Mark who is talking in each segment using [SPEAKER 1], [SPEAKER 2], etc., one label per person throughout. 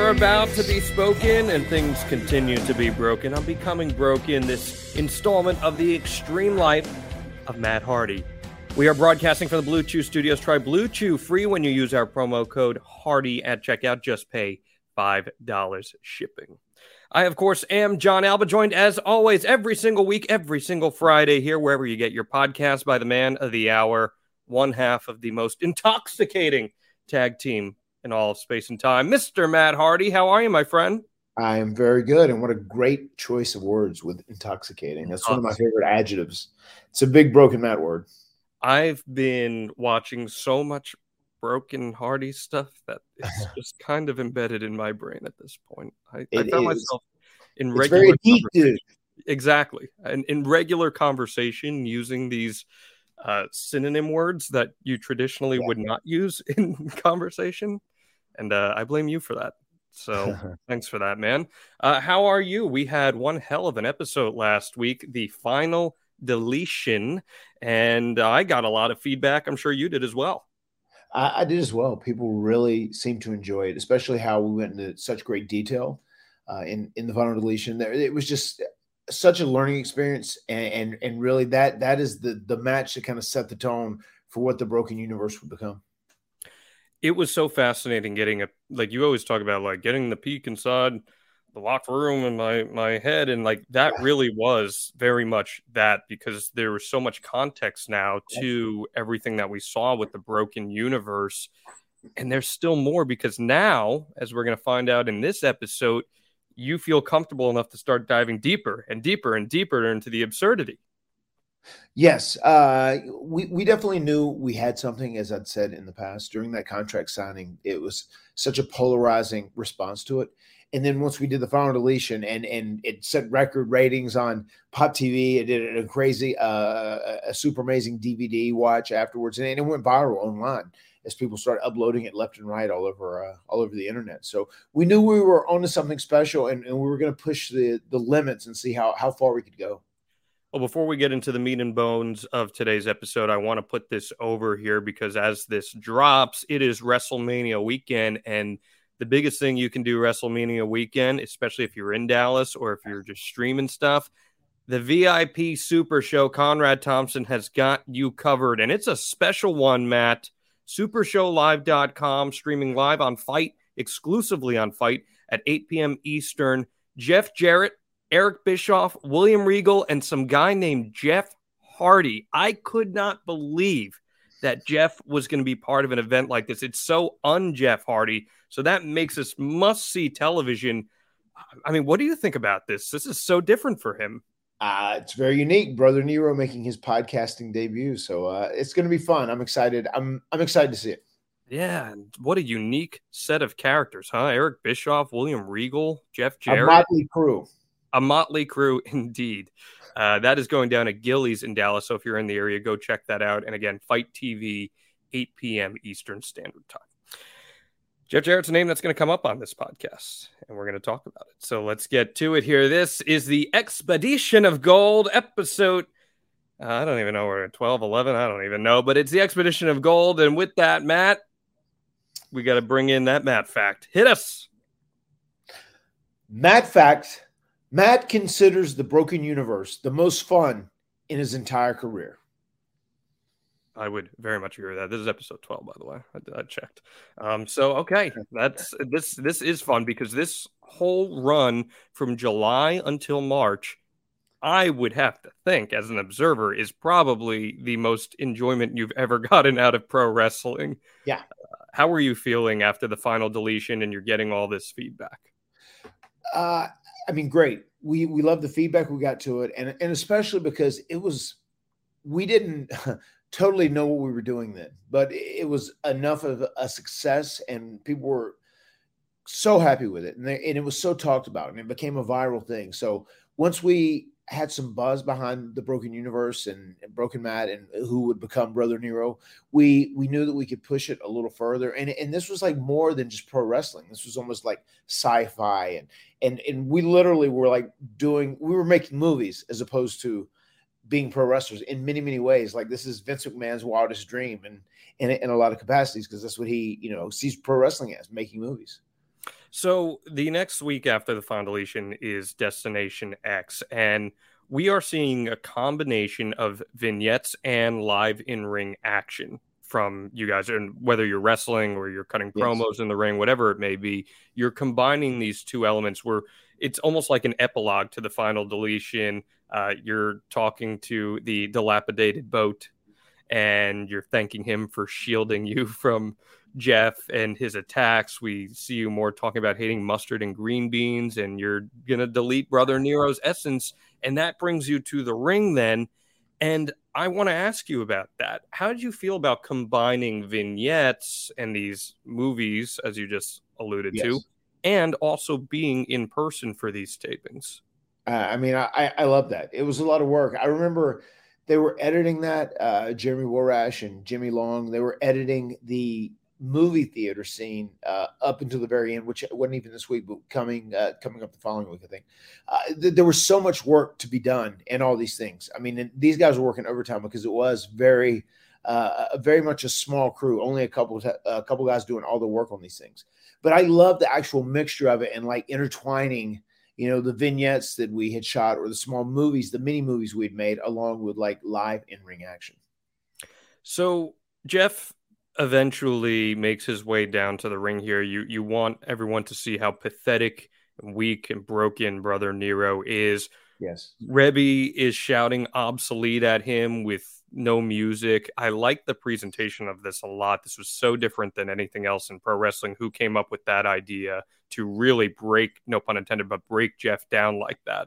[SPEAKER 1] are about to be spoken, and things continue to be broken. I'm becoming broken. This installment of the Extreme Life of Matt Hardy. We are broadcasting from the Blue Chew Studios. Try Blue Chew free when you use our promo code Hardy at checkout. Just pay $5 shipping. I, of course, am John Alba, joined as always every single week, every single Friday here, wherever you get your podcast, by the man of the hour, one half of the most intoxicating tag team in all of space and time, Mr. Matt Hardy. How are you, my friend?
[SPEAKER 2] I am very good, and what a great choice of words with intoxicating. That's one of my favorite adjectives. It's a big Broken Matt word.
[SPEAKER 1] I've been watching so much Broken Hardy stuff that it's just kind of embedded in my brain at this point. I found myself in regular conversation. Exactly. And in regular conversation using these synonym words that you traditionally would not use in conversation. And I blame you for that. So thanks for that, man. How are you? We had one hell of an episode last week, the final deletion, and I got a lot of feedback. I'm sure you did as well.
[SPEAKER 2] I did as well. People really seemed to enjoy it, especially how we went into such great detail in the final deletion. It was just such a learning experience, and really that is the match that kind of set the tone for what the Broken Universe would become.
[SPEAKER 1] It was so fascinating getting like you always talk about, like getting the peek inside the locker room in my head, and like that really was very much that, because there was so much context now to everything that we saw with the Broken Universe, and there's still more, because now, as we're going to find out in this episode, you feel comfortable enough to start diving deeper and deeper and deeper into the absurdity.
[SPEAKER 2] Yes, we definitely knew we had something, as I'd said in the past. During that contract signing, it was such a polarizing response to it. And then once we did the final deletion and it set record ratings on Pop TV, it did a crazy, a super amazing DVD watch afterwards. And it went viral online as people started uploading it left and right all over the internet. So we knew we were onto something special, and we were going to push the limits and see how far we could go.
[SPEAKER 1] Well, before we get into the meat and bones of today's episode, I want to put this over here, because as this drops, it is WrestleMania weekend, and the biggest thing you can do WrestleMania weekend, especially if you're in Dallas or if you're just streaming stuff, the VIP Super Show, Conrad Thompson has got you covered. And it's a special one, Matt. SuperShowLive.com, streaming live on Fight, exclusively on Fight at 8 p.m. Eastern. Jeff Jarrett, Eric Bischoff, William Regal, and some guy named Jeff Hardy. I could not believe that Jeff was going to be part of an event like this. It's so un-Jeff Hardy. So that makes us must-see television. I mean, what do you think about this? This is so different for him.
[SPEAKER 2] It's very unique. Brother Nero making his podcasting debut. So it's going to be fun. I'm excited. I'm excited to see it.
[SPEAKER 1] Yeah, and what a unique set of characters, huh? Eric Bischoff, William Regal, Jeff Jarrett.
[SPEAKER 2] A motley crew.
[SPEAKER 1] A motley crew, indeed. That is going down at Gillies in Dallas. So if you're in the area, go check that out. And again, Fight TV, 8 p.m. Eastern Standard Time. Jeff Jarrett's a name that's going to come up on this podcast, and we're going to talk about it. So let's get to it here. This is the Expedition of Gold episode. I don't even know. We're at 12, 11. I don't even know. But it's the Expedition of Gold. And with that, Matt, we got to bring in that Matt fact. Hit us.
[SPEAKER 2] Matt fact. Matt considers the Broken Universe the most fun in his entire career.
[SPEAKER 1] I would very much agree with that. This is episode 12, by the way. I checked. So, okay, this is fun, because this whole run from July until March, I would have to think, as an observer, is probably the most enjoyment you've ever gotten out of pro wrestling.
[SPEAKER 2] Yeah.
[SPEAKER 1] How were you feeling after the final deletion and you're getting all this feedback?
[SPEAKER 2] I mean, great. We love the feedback we got to it, and especially because we didn't totally know what we were doing then, but it was enough of a success, and people were so happy with it, and it was so talked about, and it became a viral thing. So once we had some buzz behind the Broken Universe and Broken Matt and who would become Brother Nero, we knew that we could push it a little further. And this was like more than just pro wrestling. This was almost like sci-fi. And we literally were we were making movies as opposed to being pro wrestlers in many, many ways. Like, this is Vince McMahon's wildest dream, and in a lot of capacities, because that's what he, sees pro wrestling as, making movies.
[SPEAKER 1] So the next week after the Final Deletion is Destination X, and we are seeing a combination of vignettes and live in-ring action from you guys. And whether you're wrestling or you're cutting promos in the ring, whatever it may be, you're combining these two elements where it's almost like an epilogue to the Final Deletion. You're talking to the dilapidated boat, and you're thanking him for shielding you from Jeff and his attacks. We see you more talking about hating mustard and green beans, and you're going to delete Brother Nero's essence. And that brings you to the ring then. And I want to ask you about that. How did you feel about combining vignettes and these movies, as you just alluded to, and also being in person for these tapings?
[SPEAKER 2] I love that. It was a lot of work. I remember they were editing that, Jeremy Warash and Jimmy Long. They were editing the movie theater scene up until the very end, which wasn't even this week, but coming up the following week, I think. There was so much work to be done and all these things. I mean, these guys were working overtime because it was very much a small crew, only a couple guys doing all the work on these things. But I love the actual mixture of it and like intertwining, the vignettes that we had shot or the small movies, the mini movies we'd made, along with like live in-ring action.
[SPEAKER 1] So Jeff eventually makes his way down to the ring here. You want everyone to see how pathetic and weak and broken Brother Nero is.
[SPEAKER 2] Yes.
[SPEAKER 1] Rebby is shouting obsolete at him with no music. I like the presentation of this a lot. This was so different than anything else in pro wrestling. Who came up with that idea to really break, no pun intended, but break Jeff down like that?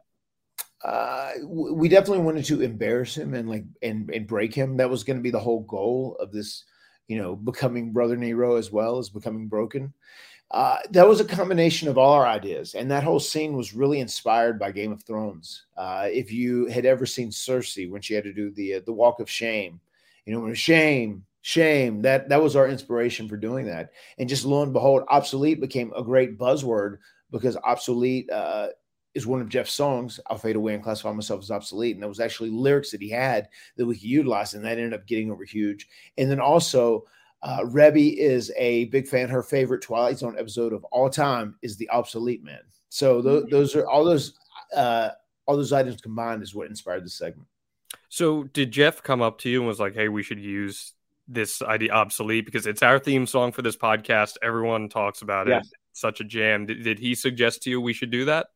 [SPEAKER 2] We definitely wanted to embarrass him and break him. That was going to be the whole goal of this, becoming Brother Nero as well as becoming broken. That was a combination of all our ideas. And that whole scene was really inspired by Game of Thrones. If you had ever seen Cersei when she had to do the walk of shame, when shame, that was our inspiration for doing that. And just lo and behold, obsolete became a great buzzword because obsolete is one of Jeff's songs. I'll fade away and classify myself as obsolete. And there was actually lyrics that he had that we could utilize, and that ended up getting over huge. And then also, Rebby is a big fan. Her favorite Twilight Zone episode of all time is the Obsolete Man. So those are all those items combined is what inspired the segment.
[SPEAKER 1] So did Jeff come up to you and was like, "Hey, we should use this idea obsolete because it's our theme song for this podcast. Everyone talks about it. It's such a jam." Did he suggest to you we should do that?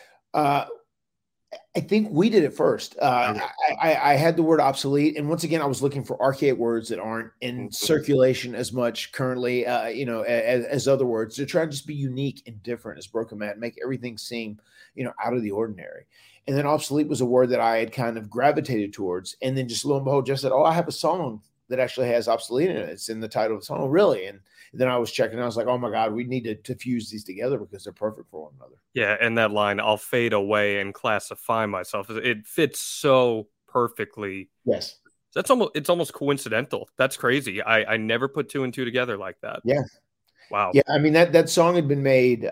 [SPEAKER 2] I think we did it first. I had the word obsolete. And once again, I was looking for archaic words that aren't in circulation as much currently, as other words, to try to just be unique and different as Broken Matt, make everything seem, out of the ordinary. And then obsolete was a word that I had kind of gravitated towards. And then just lo and behold, Jeff said, "Oh, I have a song that actually has obsolete in it. It's in the title of the song." "Oh, really?" And then I was checking and I was like, "Oh my God, we need to fuse these together because they're perfect for one another."
[SPEAKER 1] Yeah. And that line, "I'll fade away and classify myself," it fits so perfectly.
[SPEAKER 2] Yes.
[SPEAKER 1] It's almost coincidental. That's crazy. I never put two and two together like that.
[SPEAKER 2] Yeah.
[SPEAKER 1] Wow.
[SPEAKER 2] Yeah. I mean, that song had been made,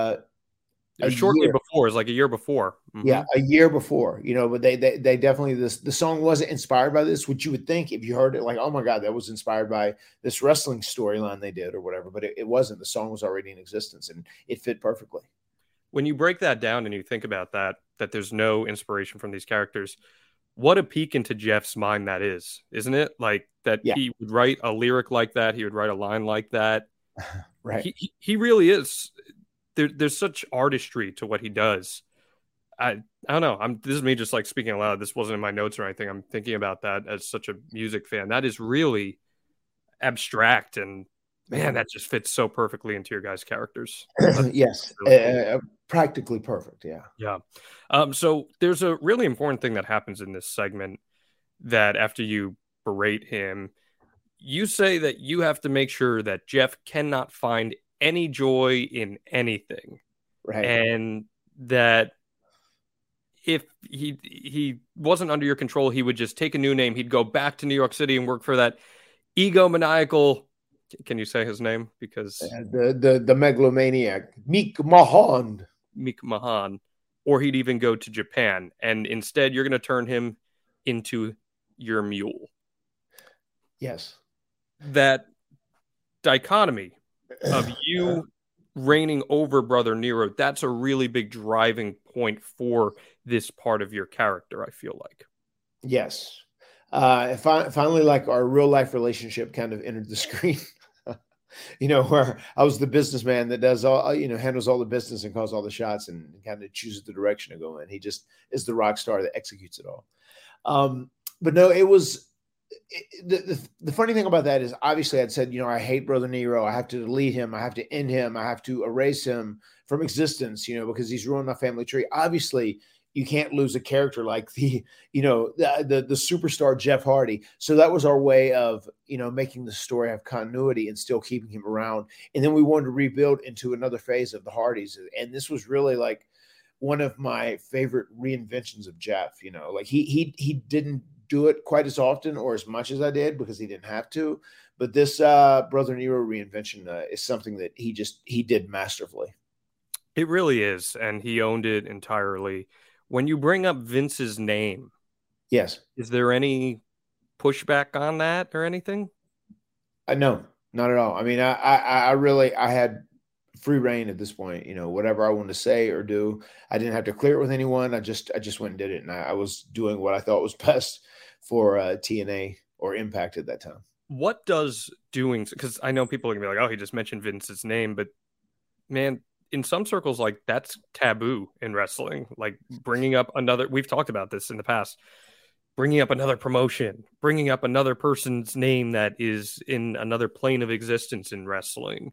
[SPEAKER 1] shortly before, it's like a year before.
[SPEAKER 2] Mm-hmm. Yeah, a year before, but they definitely, the song wasn't inspired by this, which you would think if you heard it, like, oh my God, that was inspired by this wrestling storyline they did or whatever, but it wasn't. The song was already in existence and it fit perfectly.
[SPEAKER 1] When you break that down and you think about that there's no inspiration from these characters, what a peek into Jeff's mind that is, isn't it? Like that He would write a lyric like that. He would write a line like that.
[SPEAKER 2] Right.
[SPEAKER 1] He really is. There's such artistry to what he does. I don't know. This is me just like speaking aloud. This wasn't in my notes or anything. I'm thinking about that as such a music fan. That is really abstract, and man, that just fits so perfectly into your guys' characters.
[SPEAKER 2] Yes, really cool. Practically perfect. Yeah.
[SPEAKER 1] Yeah. So there's a really important thing that happens in this segment that after you berate him, you say that you have to make sure that Jeff cannot find any joy in anything.
[SPEAKER 2] Right.
[SPEAKER 1] And that if he wasn't under your control, he would just take a new name. He'd go back to New York City and work for that egomaniacal. Can you say his name? Because
[SPEAKER 2] the megalomaniac, Meek Mahan.
[SPEAKER 1] Or he'd even go to Japan. And instead, you're going to turn him into your mule.
[SPEAKER 2] Yes.
[SPEAKER 1] That dichotomy of you reigning over Brother Nero, that's a really big driving point for this part of your character, I feel like.
[SPEAKER 2] Yes. Finally, like our real life relationship kind of entered the screen. Where I was the businessman that does all, handles all the business and calls all the shots and kind of chooses the direction to go in. He just is the rock star that executes it all. But no, it was the funny thing about that is obviously I'd said, I hate Brother Nero. I have to delete him. I have to end him. I have to erase him from existence, because he's ruined my family tree. Obviously, you can't lose a character like the superstar Jeff Hardy. So that was our way of, making the story have continuity and still keeping him around. And then we wanted to rebuild into another phase of the Hardys. And this was really like one of my favorite reinventions of Jeff. Like he didn't do it quite as often or as much as I did because he didn't have to. But this Brother Nero reinvention is something that he did masterfully.
[SPEAKER 1] It really is. And he owned it entirely. When you bring up Vince's name,
[SPEAKER 2] yes,
[SPEAKER 1] is there any pushback on that or anything?
[SPEAKER 2] No, not at all. I mean, I had free reign at this point. Whatever I wanted to say or do, I didn't have to clear it with anyone. I just went and did it, and I was doing what I thought was best for TNA or Impact at that time.
[SPEAKER 1] What does doing? Because I know people are gonna be like, "Oh, he just mentioned Vince's name," but man, in some circles, like that's taboo in wrestling. Like bringing up another, we've talked about this in the past, bringing up another promotion, bringing up another person's name that is in another plane of existence in wrestling.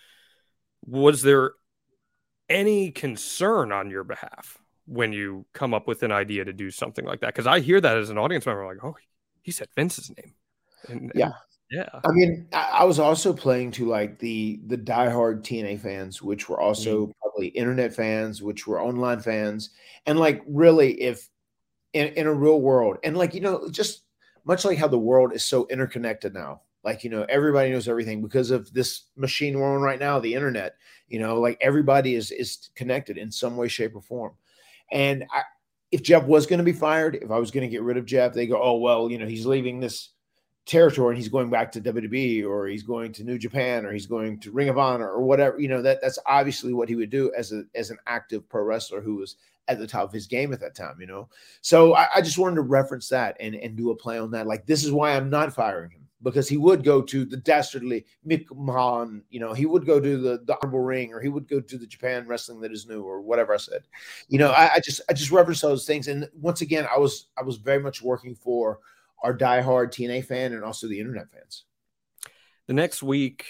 [SPEAKER 1] Was there any concern on your behalf when you come up with an idea to do something like that? Because I hear that as an audience member, like, oh, he said Vince's name.
[SPEAKER 2] Yeah. I mean, I was also playing to like the diehard TNA fans, which were also probably internet fans, which were online fans. And like, really, if in a real world, and like, just much like how the world is so interconnected now, like, everybody knows everything because of this machine we're on right now, the internet, like everybody is connected in some way, shape, or form. And if Jeff was going to be fired, if I was going to get rid of Jeff, they go, oh, well, he's leaving this territory and he's going back to WWE or he's going to New Japan or he's going to Ring of Honor or whatever, that's obviously what he would do as an active pro wrestler who was at the top of his game at that time, So I just wanted to reference that and do a play on that. Like, this is why I'm not firing him, because he would go to the dastardly Mick Mahon, he would go to the Honorable Ring, or he would go to the Japan Wrestling That Is New, or whatever I said. I just reference those things. And once again, I was very much working for our diehard TNA fan and also the internet fans.
[SPEAKER 1] The next week,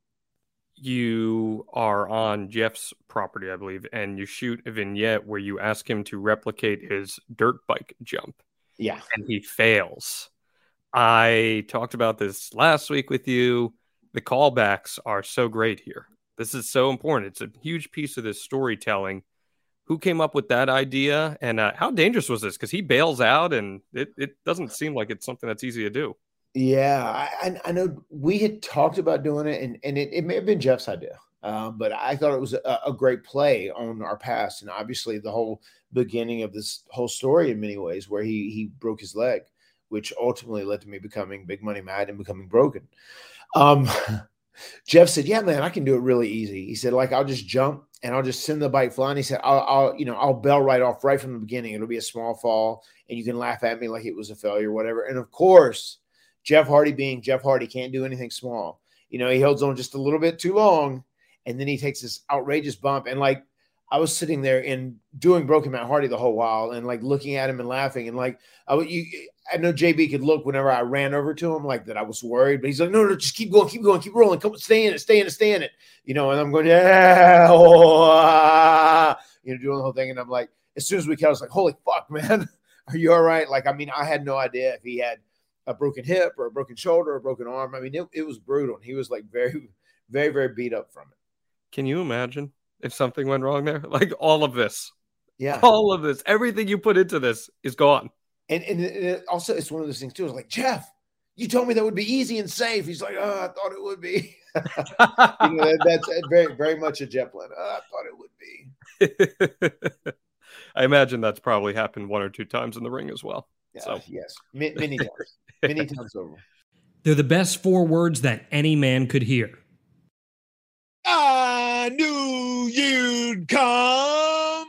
[SPEAKER 1] you are on Jeff's property, I believe, and you shoot a vignette where you ask him to replicate his dirt bike jump.
[SPEAKER 2] Yeah.
[SPEAKER 1] And he fails. I talked about this last week with you. The callbacks are so great here. This is so important. It's a huge piece of this storytelling. Who came up with that idea, and how dangerous was this? Because he bails out, and it doesn't seem like it's something that's easy to do.
[SPEAKER 2] Yeah, I know we had talked about doing it, and it may have been Jeff's idea, but I thought it was a great play on our past, and obviously the whole beginning of this whole story in many ways, where he broke his leg, which ultimately led to me becoming Big Money Matt and becoming broken. Jeff said, yeah, man, I can do it really easy. He said, like, I'll just jump and I'll just send the bike flying. He said, I'll bail right off right from the beginning. It'll be a small fall and you can laugh at me like it was a failure or whatever. And of course, Jeff Hardy being Jeff Hardy can't do anything small. He holds on just a little bit too long and then he takes this outrageous bump. And like, I was sitting there and doing Broken Matt Hardy the whole while and like looking at him and laughing. And like, I know JB could look whenever I ran over to him like that I was worried, but he's like, no, just keep going, keep rolling. Come stay in it. And I'm going, yeah, doing the whole thing. And I'm like, as soon as we cut, I was like, holy fuck, man, are you all right? Like, I mean, I had no idea if he had a broken hip or a broken shoulder or a broken arm. I mean, it was brutal. And he was like very, very, very beat up from it.
[SPEAKER 1] Can you imagine if something went wrong there? Like all of this.
[SPEAKER 2] Yeah.
[SPEAKER 1] All of this. Everything you put into this is gone.
[SPEAKER 2] And it also, it's one of those things too. I was like, Jeff, you told me that would be easy and safe. He's like, oh, I thought it would be. That's very, very much a Jeff Lynn. Oh, I thought it would
[SPEAKER 1] be. I imagine that's probably happened 1 or 2 times in the ring as well.
[SPEAKER 2] Yeah, so. Yes, many times. Many times over.
[SPEAKER 3] They're the best 4 words that any man could hear.
[SPEAKER 2] I knew you'd come.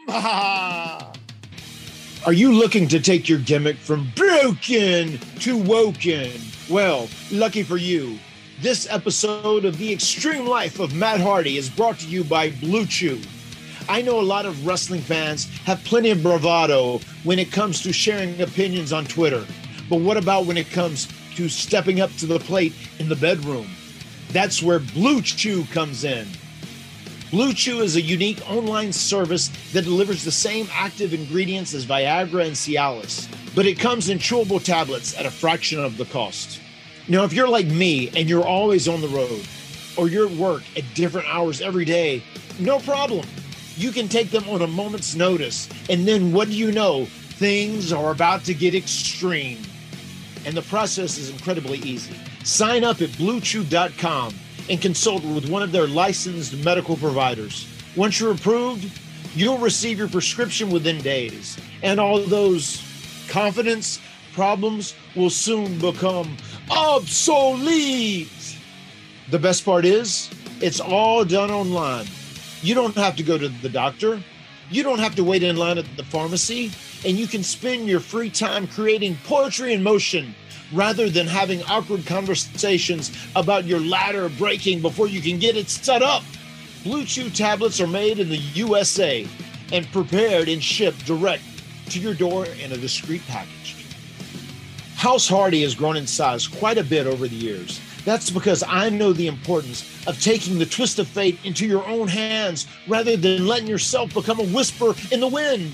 [SPEAKER 2] Are you looking to take your gimmick from broken to woken? Well, lucky for you, this episode of The Extreme Life of Matt Hardy is brought to you by Blue Chew. I know a lot of wrestling fans have plenty of bravado when it comes to sharing opinions on Twitter. But what about when it comes to stepping up to the plate in the bedroom? That's where Blue Chew comes in. Blue Chew is a unique online service that delivers the same active ingredients as Viagra and Cialis, but it comes in chewable tablets at a fraction of the cost. Now, if you're like me and you're always on the road, or you're at work at different hours every day, no problem. You can take them on a moment's notice, and then what do you know? Things are about to get extreme. And the process is incredibly easy. Sign up at BlueChew.com and consult with one of their licensed medical providers. Once you're approved, you'll receive your prescription within days. And all those confidence problems will soon become obsolete. The best part is, it's all done online. You don't have to go to the doctor. You don't have to wait in line at the pharmacy. And you can spend your free time creating poetry in motion rather than having awkward conversations about your ladder breaking before you can get it set up. Blue Chew tablets are made in the USA and prepared and shipped direct to your door in a discreet package. House Hardy has grown in size quite a bit over the years. That's because I know the importance of taking the twist of fate into your own hands rather than letting yourself become a whisper in the wind.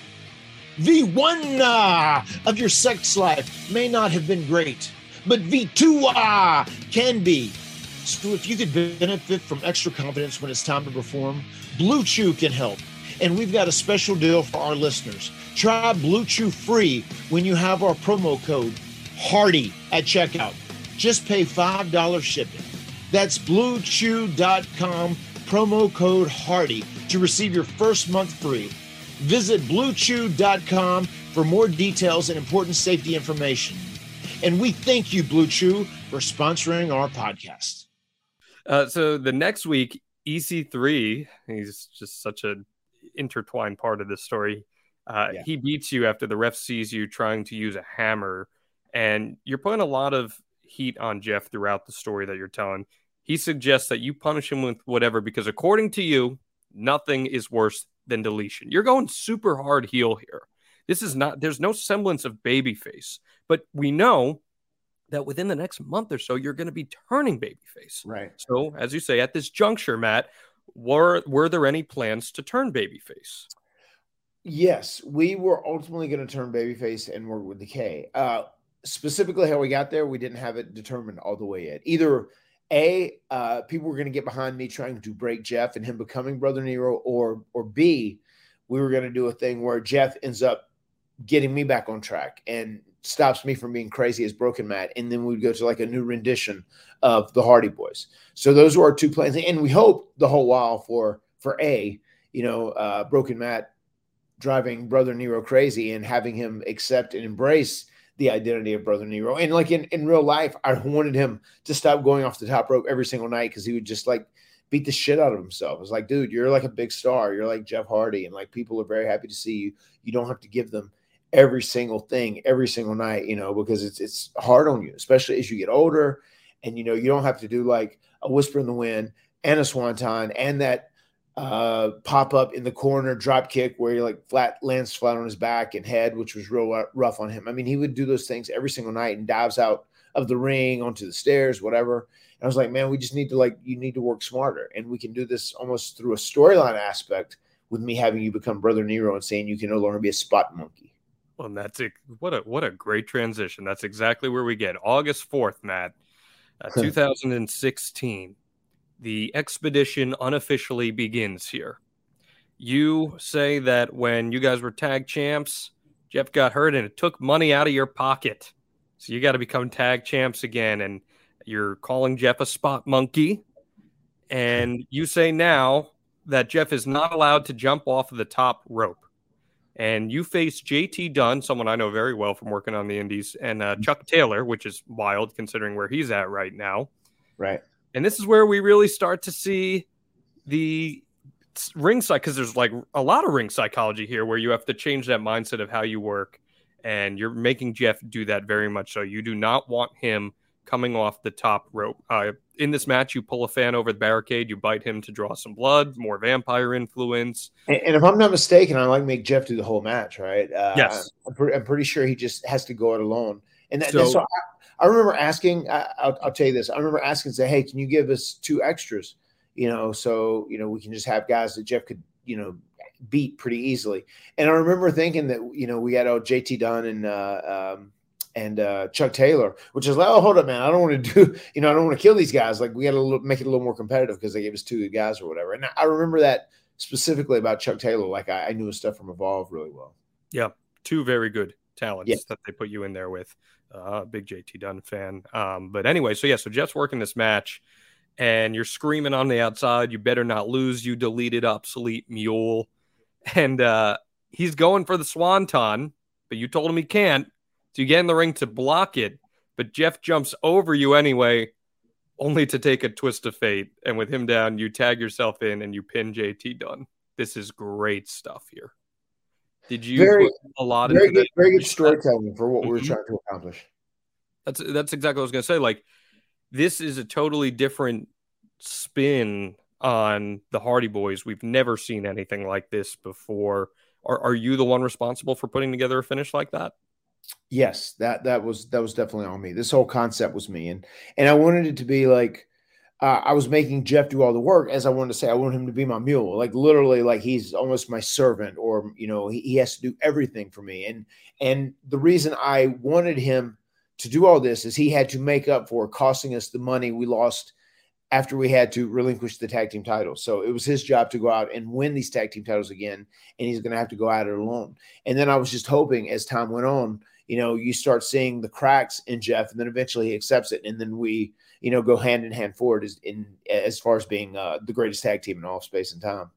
[SPEAKER 2] V1 of your sex life may not have been great, but V2 can be. So if you could benefit from extra confidence when it's time to perform, Blue Chew can help. And we've got a special deal for our listeners. Try Blue Chew free when you have our promo code HARDY at checkout. Just pay $5 shipping. That's BlueChew.com, promo code HARDY to receive your first month free. Visit BlueChew.com for more details and important safety information. And we thank you, Blue Chew, for sponsoring our podcast.
[SPEAKER 1] So the next week, EC3, he's just such an intertwined part of this story. He beats you after the ref sees you trying to use a hammer. And you're putting a lot of heat on Jeff throughout the story that you're telling. He suggests that you punish him with whatever, because according to you, nothing is worse than deletion. You're going super hard heel here. This is not, there's no semblance of babyface, but we know that within the next month or so, you're going to be turning babyface.
[SPEAKER 2] Right.
[SPEAKER 1] So as you say, at this juncture, Matt, were there any plans to turn babyface?
[SPEAKER 2] Yes, we were ultimately going to turn babyface and work with the K. Specifically how we got there, we didn't have it determined all the way yet. Either people were going to get behind me trying to break Jeff and him becoming Brother Nero, or B, we were going to do a thing where Jeff ends up getting me back on track and stops me from being crazy as Broken Matt, and then we'd go to like a new rendition of the Hardy Boys. So those were our two plans, and we hoped the whole while for Broken Matt driving Brother Nero crazy and having him accept and embrace the identity of Brother Nero. And like in real life, I wanted him to stop going off the top rope every single night, because he would just like beat the shit out of himself. It was like, dude, you're like a big star. You're like Jeff Hardy, and like people are very happy to see you. You don't have to give them every single thing every single night, because it's hard on you, especially as you get older. And, you don't have to do like a whisper in the wind and a swanton and that pop up in the corner drop kick where he like lands flat on his back and head, which was real rough on him. I mean, he would do those things every single night and dives out of the ring onto the stairs, whatever. And I was like, man, we just need to you need to work smarter. And we can do this almost through a storyline aspect with me having you become Brother Nero and saying you can no longer be a spot monkey.
[SPEAKER 1] Well, and that's it. What a great transition. That's exactly where we get. August 4th, Matt, 2016. The expedition unofficially begins here. You say that when you guys were tag champs, Jeff got hurt and it took money out of your pocket. So you got to become tag champs again. And you're calling Jeff a spot monkey. And you say now that Jeff is not allowed to jump off of the top rope. And you face JT Dunn, someone I know very well from working on the Indies, and Chuck Taylor, which is wild considering where he's at right now.
[SPEAKER 2] Right.
[SPEAKER 1] And this is where we really start to see the ringside, because there's like a lot of ring psychology here where you have to change that mindset of how you work, and you're making Jeff do that very much so. You do not want him coming off the top rope. In this match, you pull a fan over the barricade, you bite him to draw some blood, more vampire influence.
[SPEAKER 2] And if I'm not mistaken, I like make Jeff do the whole match, right?
[SPEAKER 1] Yes.
[SPEAKER 2] I'm pretty sure he just has to go it alone. And so I remember asking, I'll tell you this. I remember asking, say, hey, can you give us 2 extras? So, we can just have guys that Jeff could, beat pretty easily. And I remember thinking that, we had JT Dunn and Chuck Taylor, which is like, oh, hold up, man. I don't want to do, I don't want to kill these guys. Like, we got to make it a little more competitive because they gave us 2 good guys or whatever. And I remember that specifically about Chuck Taylor. Like, I knew his stuff from Evolve really well.
[SPEAKER 1] Yeah. 2 very good talents that they put you in there with. Big JT Dunn fan. But anyway, so Jeff's working this match and you're screaming on the outside, you better not lose, you deleted obsolete mule. And he's going for the swanton, but you told him he can't. So you get in the ring to block it, but Jeff jumps over you anyway, only to take a twist of fate. And with him down, you tag yourself in and you pin JT Dunn. This is great stuff here. Did you put a lot
[SPEAKER 2] into that? Very good storytelling for what we were trying to accomplish.
[SPEAKER 1] That's exactly what I was going to say. Like, this is a totally different spin on the Hardy Boys. We've never seen anything like this before. Are you the one responsible for putting together a finish like that?
[SPEAKER 2] Yes, that was definitely on me. This whole concept was me, and I wanted it to be like I was making Jeff do all the work, as I wanted to say. I wanted him to be my mule, like literally, like he's almost my servant, or he has to do everything for me. And the reason I wanted him to do all this is he had to make up for costing us the money we lost after we had to relinquish the tag team titles. So it was his job to go out and win these tag team titles again, and he's going to have to go at it alone. And then I was just hoping as time went on, you start seeing the cracks in Jeff, and then eventually he accepts it. And then we, go hand in hand forward as far as being the greatest tag team in all of space and time.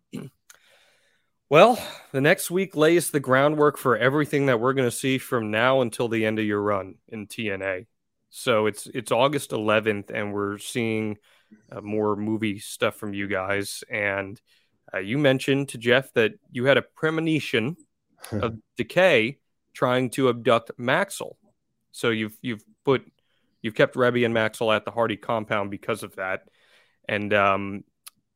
[SPEAKER 1] Well, the next week lays the groundwork for everything that we're going to see from now until the end of your run in TNA. So it's August 11th, and we're seeing more movie stuff from you guys. And you mentioned to Jeff that you had a premonition of Decay trying to abduct Maxwell. So you've kept Rebby and Maxwell at the Hardy compound because of that. And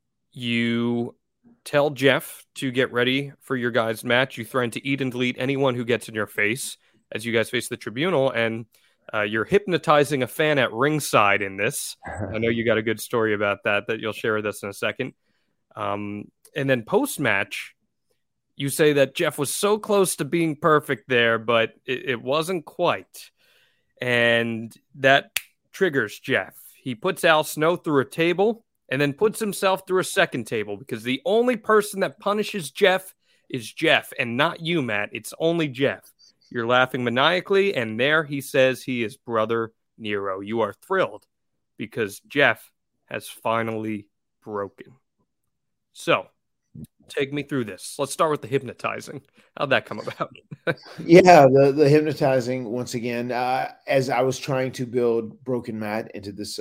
[SPEAKER 1] you tell Jeff to get ready for your guys' match. You threaten to eat and delete anyone who gets in your face as you guys face the tribunal. And you're hypnotizing a fan at ringside in this. I know you got a good story about that you'll share with us in a second. And then post-match, you say that Jeff was so close to being perfect there, but it wasn't quite. And that triggers Jeff. He puts Al Snow through a table and then puts himself through a second table, because the only person that punishes Jeff is Jeff, and not you, Matt. It's only Jeff. You're laughing maniacally, and there he says he is Brother Nero. You are thrilled because Jeff has finally broken. So, take me through this. Let's start with the hypnotizing. How'd that come about?
[SPEAKER 2] Yeah, the hypnotizing, once again, as I was trying to build Broken Matt into this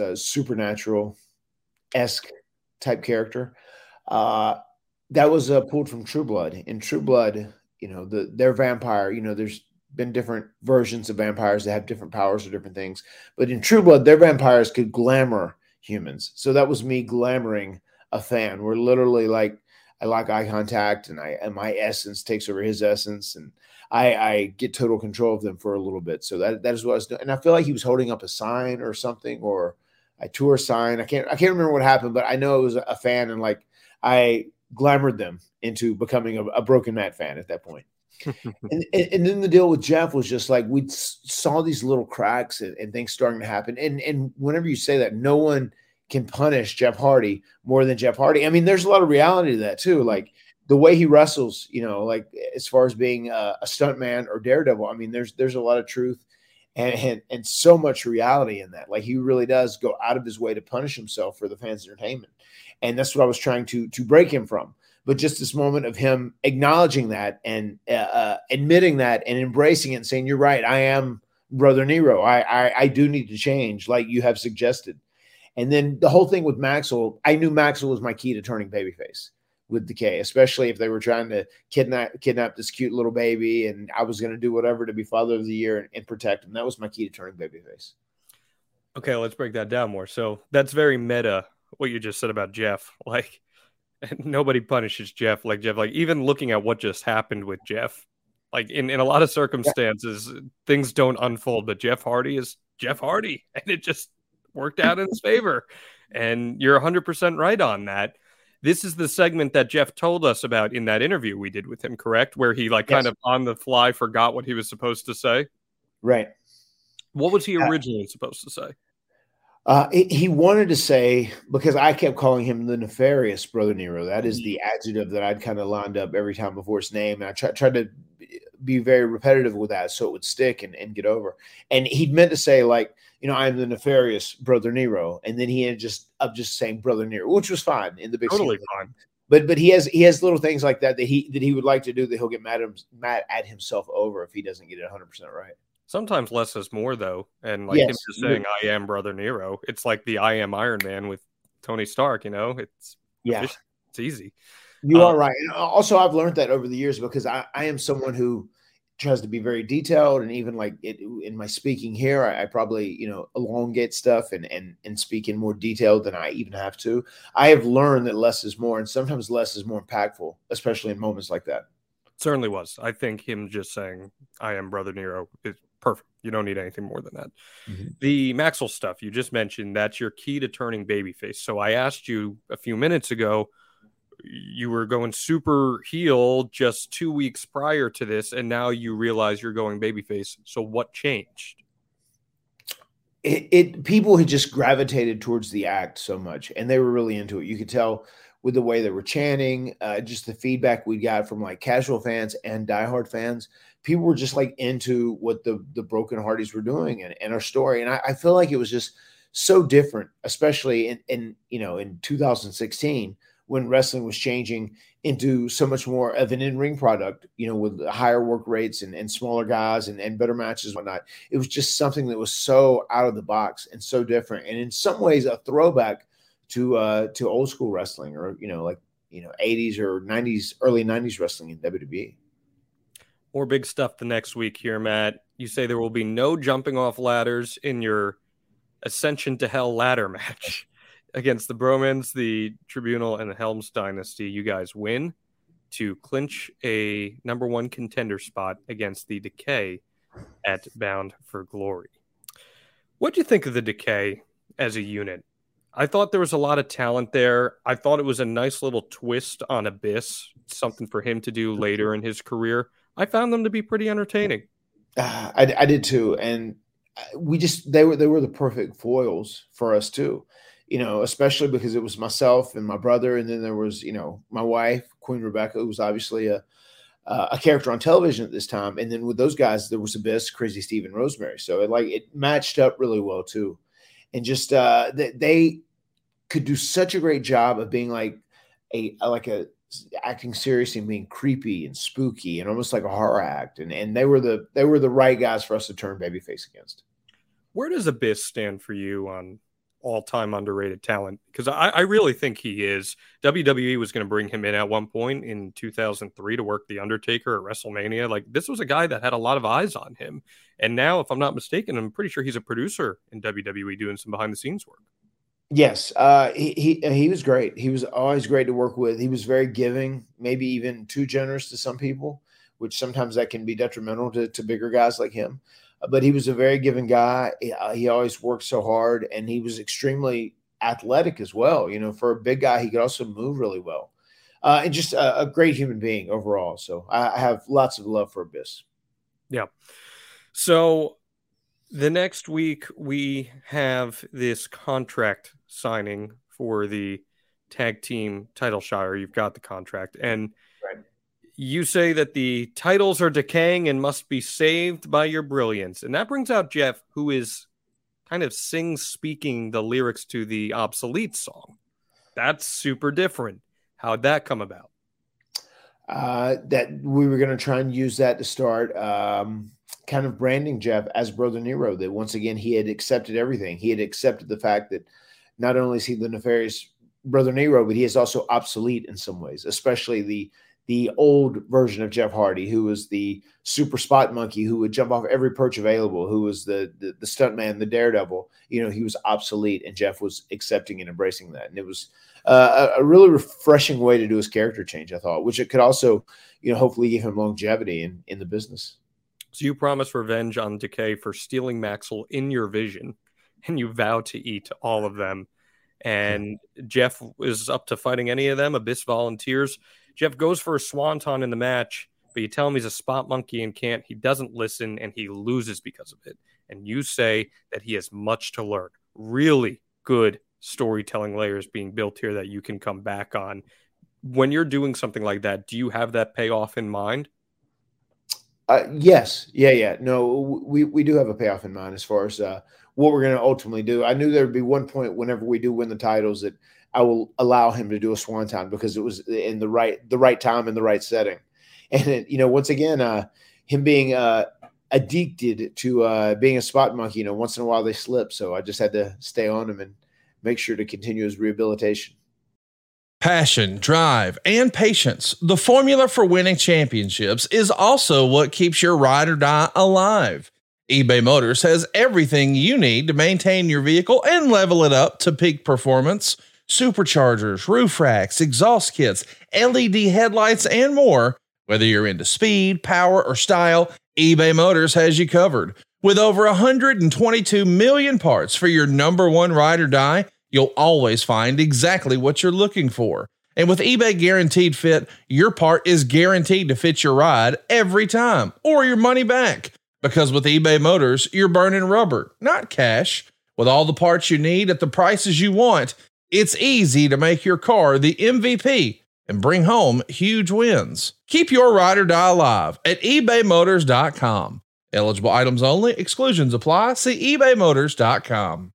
[SPEAKER 2] supernatural-esque type character, that was pulled from True Blood. In True Blood, their vampire, there's been different versions of vampires that have different powers or different things. But in True Blood, their vampires could glamour humans. So that was me glamoring a fan. We're literally like, I like eye contact, and my essence takes over his essence, and I get total control of them for a little bit. So that is what I was doing. And I feel like he was holding up a sign or something, or a tour sign. I can't remember what happened, but I know it was a fan, and like I glamored them into becoming a Broken Matt fan at that point. and then the deal with Jeff was just like we saw these little cracks and things starting to happen. And whenever you say that, no one can punish Jeff Hardy more than Jeff Hardy. I mean, there's a lot of reality to that too. Like the way he wrestles, like as far as being a stuntman or Daredevil. I mean, there's a lot of truth and so much reality in that. Like he really does go out of his way to punish himself for the fans' entertainment. And that's what I was trying to break him from. But just this moment of him acknowledging that and admitting that and embracing it and saying, you're right, I am Brother Nero. I do need to change like you have suggested. And then the whole thing with Maxwell, I knew Maxwell was my key to turning babyface with Decay, especially if they were trying to kidnap this cute little baby, and I was going to do whatever to be Father of the Year and protect him. That was my key to turning babyface.
[SPEAKER 1] Okay, let's break that down more. So that's very meta, what you just said about Jeff. Like, nobody punishes Jeff like Jeff. Like, even looking at what just happened with Jeff, like in a lot of circumstances, things don't unfold, but Jeff Hardy is Jeff Hardy, and it just worked out in his favor. And you're 100% right on that. This is the segment that Jeff told us about in that interview we did with him, correct? Where he kind of on the fly forgot what he was supposed to say.
[SPEAKER 2] Right.
[SPEAKER 1] What was he originally supposed to say?
[SPEAKER 2] He wanted to say, because I kept calling him the nefarious Brother Nero. That is the adjective that I'd kind of lined up every time before his name. And I tried to be very repetitive with that so it would stick and get over. And he'd meant to say, like, I'm the nefarious Brother Nero. And then he ended up just saying Brother Nero, which was fine in the big
[SPEAKER 1] totally fine.
[SPEAKER 2] But he has little things like that he would like to do that he'll get mad at himself over if he doesn't get it 100% right.
[SPEAKER 1] Sometimes less is more, though. And him just saying, I am Brother Nero. It's like the I am Iron Man with Tony Stark, It's easy.
[SPEAKER 2] You are right. And also, I've learned that over the years because I am someone who tries to be very detailed. And even like in my speaking here, I probably, elongate stuff and speak in more detail than I even have to. I have learned that less is more. And sometimes less is more impactful, especially in moments like that.
[SPEAKER 1] Certainly was. I think him just saying, I am Brother Nero is perfect. You don't need anything more than that. Mm-hmm. The Maxwell stuff you just mentioned, that's your key to turning babyface. So I asked you a few minutes ago, you were going super heel just 2 weeks prior to this, and now you realize you're going babyface. So what changed?
[SPEAKER 2] People had just gravitated towards the act so much, and they were really into it. You could tell with the way they were chanting, just the feedback we got from like casual fans and diehard fans. People were just like into what the Broken Hardys were doing and our story. And I feel like it was just so different, especially in 2016 when wrestling was changing into so much more of an in-ring product, with higher work rates and smaller guys and better matches and whatnot. It was just something that was so out of the box and so different. And in some ways a throwback to old school wrestling or, 80s or 90s, early 90s wrestling in WWE.
[SPEAKER 1] More big stuff the next week here, Matt. You say there will be no jumping off ladders in your Ascension to Hell ladder match against the Bromans, the Tribunal, and the Helms Dynasty. You guys win to clinch a number one contender spot against the Decay at Bound for Glory. What do you think of the Decay as a unit? I thought there was a lot of talent there. I thought it was a nice little twist on Abyss, something for him to do later in his career. I found them to be pretty entertaining.
[SPEAKER 2] I did too. And they were the perfect foils for us too, especially because it was myself and my brother. And then there was, my wife, Queen Rebecca, who was obviously a character on television at this time. And then with those guys, there was Abyss, Crazy Steve, and Rosemary. So it matched up really well too. And just they could do such a great job of being like a acting seriously and being creepy and spooky and almost like a horror act. And they were the right guys for us to turn babyface against.
[SPEAKER 1] Where does Abyss stand for you on all-time underrated talent? Because I really think he is. WWE was going to bring him in at one point in 2003 to work The Undertaker at WrestleMania. Like, this was a guy that had a lot of eyes on him. And now, if I'm not mistaken, I'm pretty sure he's a producer in WWE doing some behind-the-scenes work.
[SPEAKER 2] Yes, he was great. He was always great to work with. He was very giving, maybe even too generous to some people, which sometimes that can be detrimental to bigger guys like him. But he was a very giving guy. He always worked so hard, and he was extremely athletic as well. For a big guy, he could also move really well. And just a great human being overall. So I have lots of love for Abyss.
[SPEAKER 1] Yeah. So the next week we have this contract signing for the tag team title shot, or you've got the contract. And right. You say that the titles are decaying and must be saved by your brilliance. And that brings out Jeff, who is kind of speaking the lyrics to the Obsolete song. That's super different. How'd that come about?
[SPEAKER 2] That we were going to try and use that to start kind of branding Jeff as Brother Nero, that once again, he had accepted everything. He had accepted the fact that, not only is he the nefarious Brother Nero, but he is also obsolete in some ways, especially the old version of Jeff Hardy, who was the super spot monkey who would jump off every perch available, who was the stuntman, the daredevil. He was obsolete, and Jeff was accepting and embracing that. And it was a really refreshing way to do his character change, I thought, which it could also, hopefully give him longevity in the business.
[SPEAKER 1] So you promise revenge on Decay for stealing Maxwell in your vision, and you vow to eat all of them. And Jeff is up to fighting any of them. Abyss volunteers. Jeff goes for a swanton in the match, but you tell him he's a spot monkey and can't. He doesn't listen, and he loses because of it. And you say that he has much to learn. Really good storytelling layers being built here that you can come back on. When you're doing something like that, do you have that payoff in mind?
[SPEAKER 2] Yes. Yeah. No, we do have a payoff in mind as far as what we're going to ultimately do. I knew there would be one point whenever we do win the titles that I will allow him to do a swanton because it was in the right time and the right setting. And once again, him being addicted to being a spot monkey, once in a while they slip. So I just had to stay on him and make sure to continue his rehabilitation.
[SPEAKER 3] Passion, drive, and patience. The formula for winning championships is also what keeps your ride or die alive. eBay Motors has everything you need to maintain your vehicle and level it up to peak performance. Superchargers, roof racks, exhaust kits, LED headlights, and more. Whether you're into speed, power, or style, eBay Motors has you covered. With over 122 million parts for your number one ride or die, you'll always find exactly what you're looking for. And with eBay Guaranteed Fit, your part is guaranteed to fit your ride every time, or your money back. Because with eBay Motors, you're burning rubber, not cash. With all the parts you need at the prices you want, it's easy to make your car the MVP and bring home huge wins. Keep your ride or die alive at ebaymotors.com. Eligible items only. Exclusions apply. See ebaymotors.com.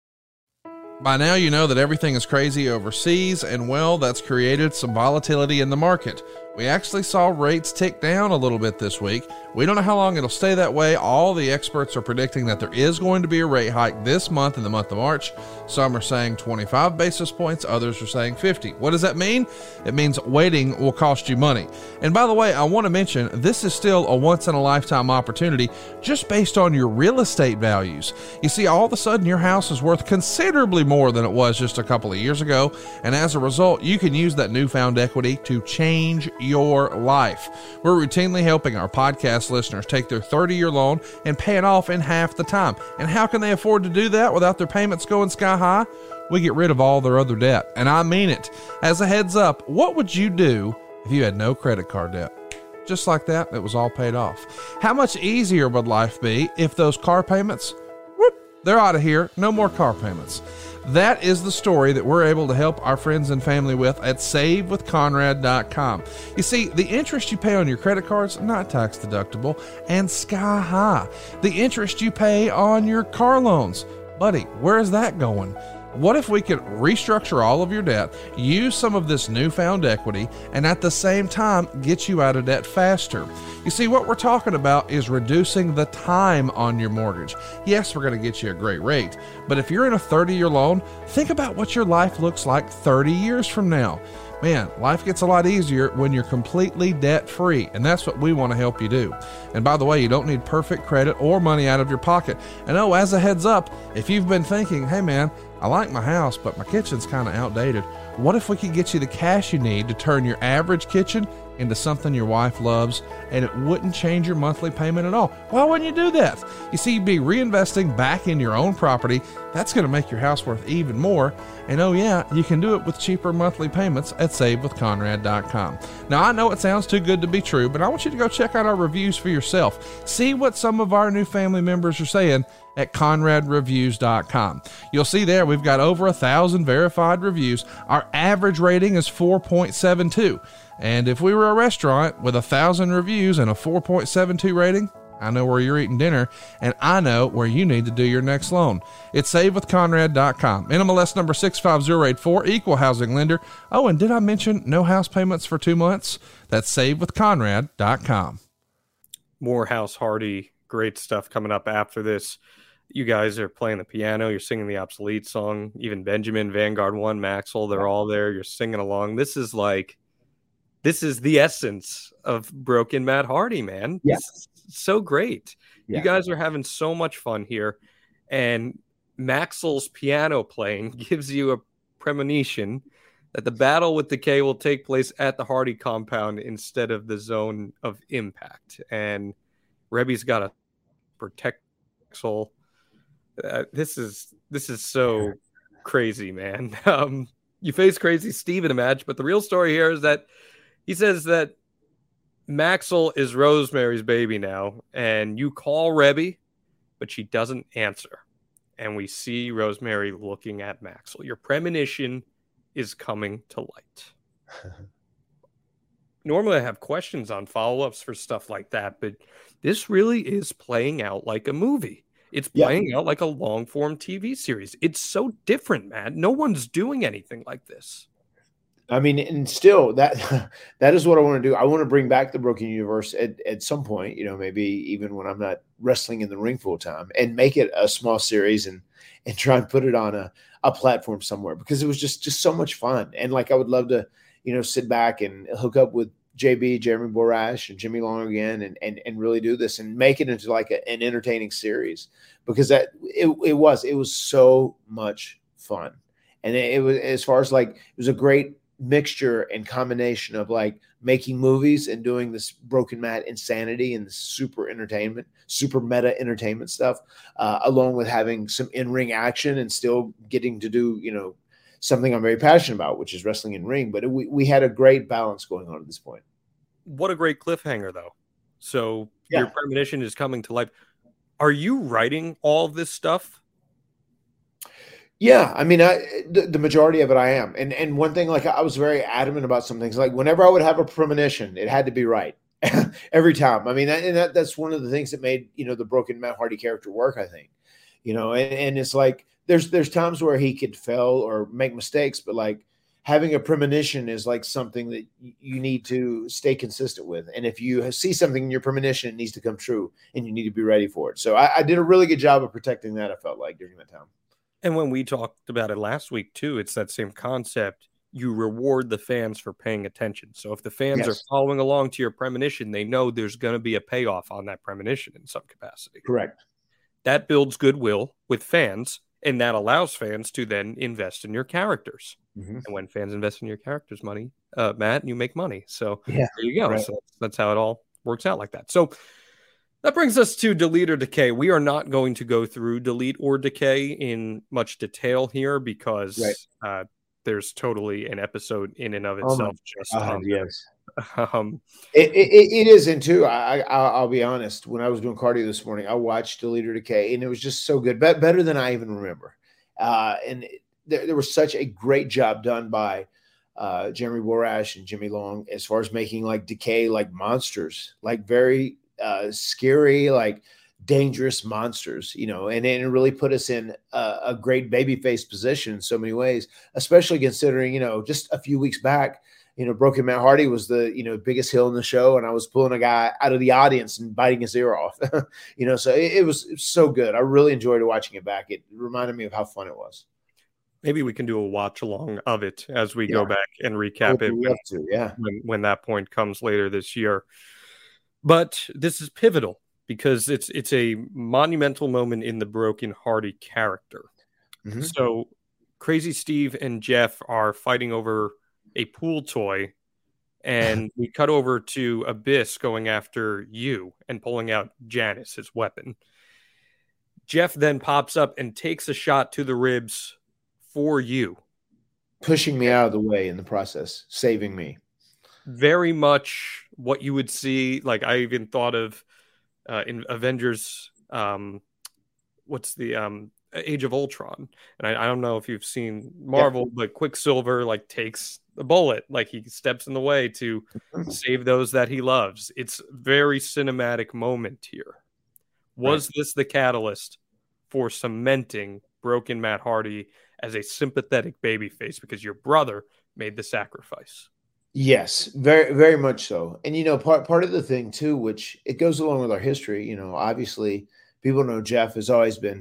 [SPEAKER 3] By now, you know that everything is crazy overseas, and well, that's created some volatility in the market. We actually saw rates tick down a little bit this week. We don't know how long it'll stay that way. All the experts are predicting that there is going to be a rate hike this month in the month of March. Some are saying 25 basis points. Others are saying 50. What does that mean? It means waiting will cost you money. And by the way, I want to mention this is still a once in a lifetime opportunity just based on your real estate values. You see, all of a sudden your house is worth considerably more than it was just a couple of years ago. And as a result, you can use that newfound equity to change your life. We're routinely helping our podcast listeners take their 30-year loan and pay it off in half the time. And how can they afford to do that without their payments going sky high? We get rid of all their other debt. And I mean it. As a heads up, what would you do if you had no credit card debt? Just like that, it was all paid off. How much easier would life be if those car payments, they're out of here, no more car payments. That is the story that we're able to help our friends and family with at SaveWithConrad.com. You see, the interest you pay on your credit cards, not tax deductible, and sky high. The interest you pay on your car loans, buddy, where is that going? What if we could restructure all of your debt, use some of this newfound equity, and at the same time get you out of debt faster? You see, what we're talking about is reducing the time on your mortgage. Yes, we're going to get you a great rate, but if you're in a 30-year loan, think about what your life looks like 30 years from now. Man, life gets a lot easier when you're completely debt-free, and that's what we want to help you do. And by the way, you don't need perfect credit or money out of your pocket. And oh, as a heads up, if you've been thinking, hey man, I like my house, but my kitchen's kind of outdated. What if we could get you the cash you need to turn your average kitchen into something your wife loves, and it wouldn't change your monthly payment at all? Why wouldn't you do that? You see, you'd be reinvesting back in your own property. That's going to make your house worth even more. And oh yeah, you can do it with cheaper monthly payments at SaveWithConrad.com. Now, I know it sounds too good to be true, but I want you to go check out our reviews for yourself. See what some of our new family members are saying at ConradReviews.com. You'll see there we've got over 1,000 verified reviews. Our average rating is 4.72. And if we were a restaurant with 1,000 reviews and a 4.72 rating, I know where you're eating dinner, and I know where you need to do your next loan. It's SaveWithConrad.com. NMLS number 65084, equal housing lender. Oh, and did I mention no house payments for 2 months? That's SaveWithConrad.com.
[SPEAKER 1] More House Hardy, great stuff coming up after this. You guys are playing the piano. You're singing the Obsolete song. Even Benjamin, Vanguard One, Maxwell, they're all there. You're singing along. This is the essence of Broken Matt Hardy, man.
[SPEAKER 2] Yeah.
[SPEAKER 1] This is so great.
[SPEAKER 2] Yeah.
[SPEAKER 1] You guys are having so much fun here. And Maxwell's piano playing gives you a premonition that the battle with Decay will take place at the Hardy compound instead of the zone of impact. And Rebby's got to protect Maxwell. This is so crazy, man. You face Crazy Steve in a match, but the real story here is that he says that Maxwell is Rosemary's baby now, and you call Rebby, but she doesn't answer. And we see Rosemary looking at Maxwell. Your premonition is coming to light. Normally I have questions on follow-ups for stuff like that, but this really is playing out like a movie. It's playing out like a long-form TV series. It's so different, man. No one's doing anything like this.
[SPEAKER 2] I mean, and still that is what I want to do. I want to bring back the Broken Universe at some point, maybe even when I'm not wrestling in the ring full time, and make it a small series and try and put it on a platform somewhere, because it was just so much fun. And like, I would love to, sit back and hook up with JB, Jeremy Borash, and Jimmy Long again, and really do this and make it into like an entertaining series, because it was so much fun. And it was, as far as like, it was a great mixture and combination of like making movies and doing this Broken Matt insanity and super meta entertainment stuff, along with having some in-ring action and still getting to do, something I'm very passionate about, which is wrestling in ring. But we had a great balance going on at this point.
[SPEAKER 1] What a great cliffhanger, though. So your premonition is coming to life. Are you writing all of this stuff?
[SPEAKER 2] Yeah, I mean, the majority of it I am. And one thing, like, I was very adamant about some things. Like, whenever I would have a premonition, it had to be right every time. I mean, that's one of the things that made, the Broken Matt Hardy character work, I think. And it's like there's times where he could fail or make mistakes, but like having a premonition is like something that you need to stay consistent with. And if you see something in your premonition, it needs to come true, and you need to be ready for it. So I did a really good job of protecting that, I felt like, during that time.
[SPEAKER 1] And when we talked about it last week, too, it's that same concept. You reward the fans for paying attention. So if the fans are following along to your premonition, they know there's going to be a payoff on that premonition in some capacity.
[SPEAKER 2] Correct.
[SPEAKER 1] That builds goodwill with fans, and that allows fans to then invest in your characters. Mm-hmm. And when fans invest in your characters' money, Matt, you make money. So there you go. Right. So that's how it all works out like that. So that brings us to Delete or Decay. We are not going to go through Delete or Decay in much detail here, because there's totally an episode in and of itself.
[SPEAKER 2] It is. And too, I'll be honest, when I was doing cardio this morning, I watched Delete or Decay, and it was just so good, better than I even remember. And there was such a great job done by Jeremy Borash and Jimmy Long as far as making like Decay like monsters, like very scary, like dangerous monsters, and it really put us in a great babyface position in so many ways, especially considering, just a few weeks back, Broken Matt Hardy was the, biggest heel in the show, and I was pulling a guy out of the audience and biting his ear off, so it was so good. I really enjoyed watching it back. It reminded me of how fun it was.
[SPEAKER 1] Maybe we can do a watch along of it as we go back and recap it when that point comes later this year. But this is pivotal because it's a monumental moment in the Broken Hardy character. Mm-hmm. So Crazy Steve and Jeff are fighting over a pool toy, and we cut over to Abyss going after you and pulling out Janice, his weapon. Jeff then pops up and takes a shot to the ribs for you,
[SPEAKER 2] pushing me out of the way in the process, saving me.
[SPEAKER 1] Very much what you would see. Like, I even thought of in Avengers, what's the Age of Ultron, and I don't know if you've seen Marvel, but Quicksilver like takes the bullet, like he steps in the way to save those that he loves. It's a very cinematic moment here. Was this the catalyst for cementing Broken Matt Hardy as a sympathetic babyface because your brother made the sacrifice?
[SPEAKER 2] Yes, very, very much so. And, part of the thing too, which it goes along with our history, obviously people know Jeff has always been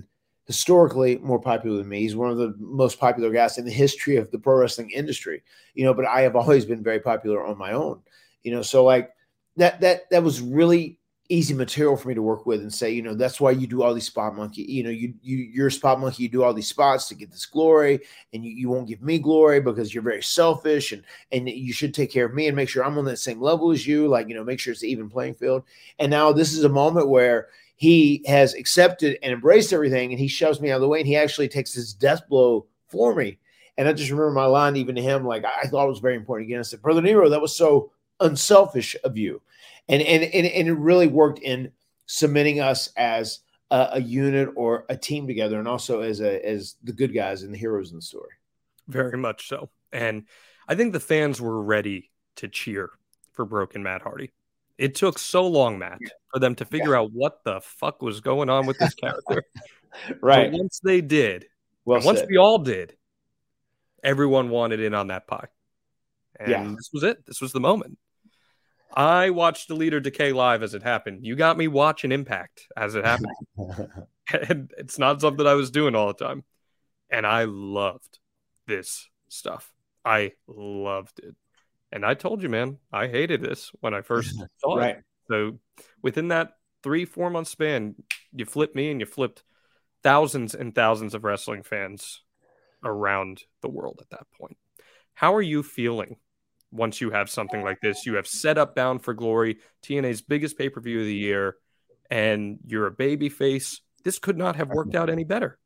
[SPEAKER 2] historically more popular than me. He's one of the most popular guys in the history of the pro wrestling industry, but I have always been very popular on my own, so like that was really easy material for me to work with and say, that's why you do all these spot monkey, you're a spot monkey, you do all these spots to get this glory, and you won't give me glory because you're very selfish, and you should take care of me and make sure I'm on that same level as you, like, make sure it's an even playing field. And now this is a moment where he has accepted and embraced everything, and he shoves me out of the way, and he actually takes his death blow for me. And I just remember my line even to him, like, I thought it was very important. Again, I said, Brother Nero, that was so unselfish of you. And it really worked in cementing us as a unit or a team together, and also as the good guys and the heroes in the story.
[SPEAKER 1] Very much so. And I think the fans were ready to cheer for Broken Matt Hardy. It took so long, Matt, for them to figure out what the fuck was going on with this character.
[SPEAKER 2] Right.
[SPEAKER 1] But once they did, once we all did, everyone wanted in on that pie. And this was it. This was the moment. I watched the Leader Decay live as it happened. You got me watching Impact as it happened. And it's not something I was doing all the time. And I loved this stuff. I loved it. And I told you, man, I hated this when I first saw it. So within that 3-4 month span, you flipped me and you flipped thousands and thousands of wrestling fans around the world at that point. How are you feeling? Once you have something like this, you have set up Bound for Glory, TNA's biggest pay-per-view of the year, and you're a baby face. This could not have worked out any better.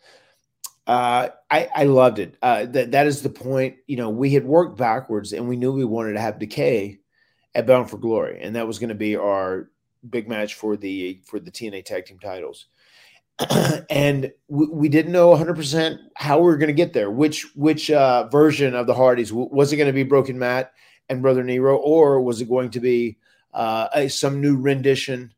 [SPEAKER 2] I loved it. That is the point. We had worked backwards, and we knew we wanted to have Decay at Bound for Glory, and that was going to be our big match for the TNA tag team titles. And we didn't know 100% how we were going to get there. Which version of the Hardys was it going to be? Broken Matt and Brother Nero, or was it going to be some new rendition,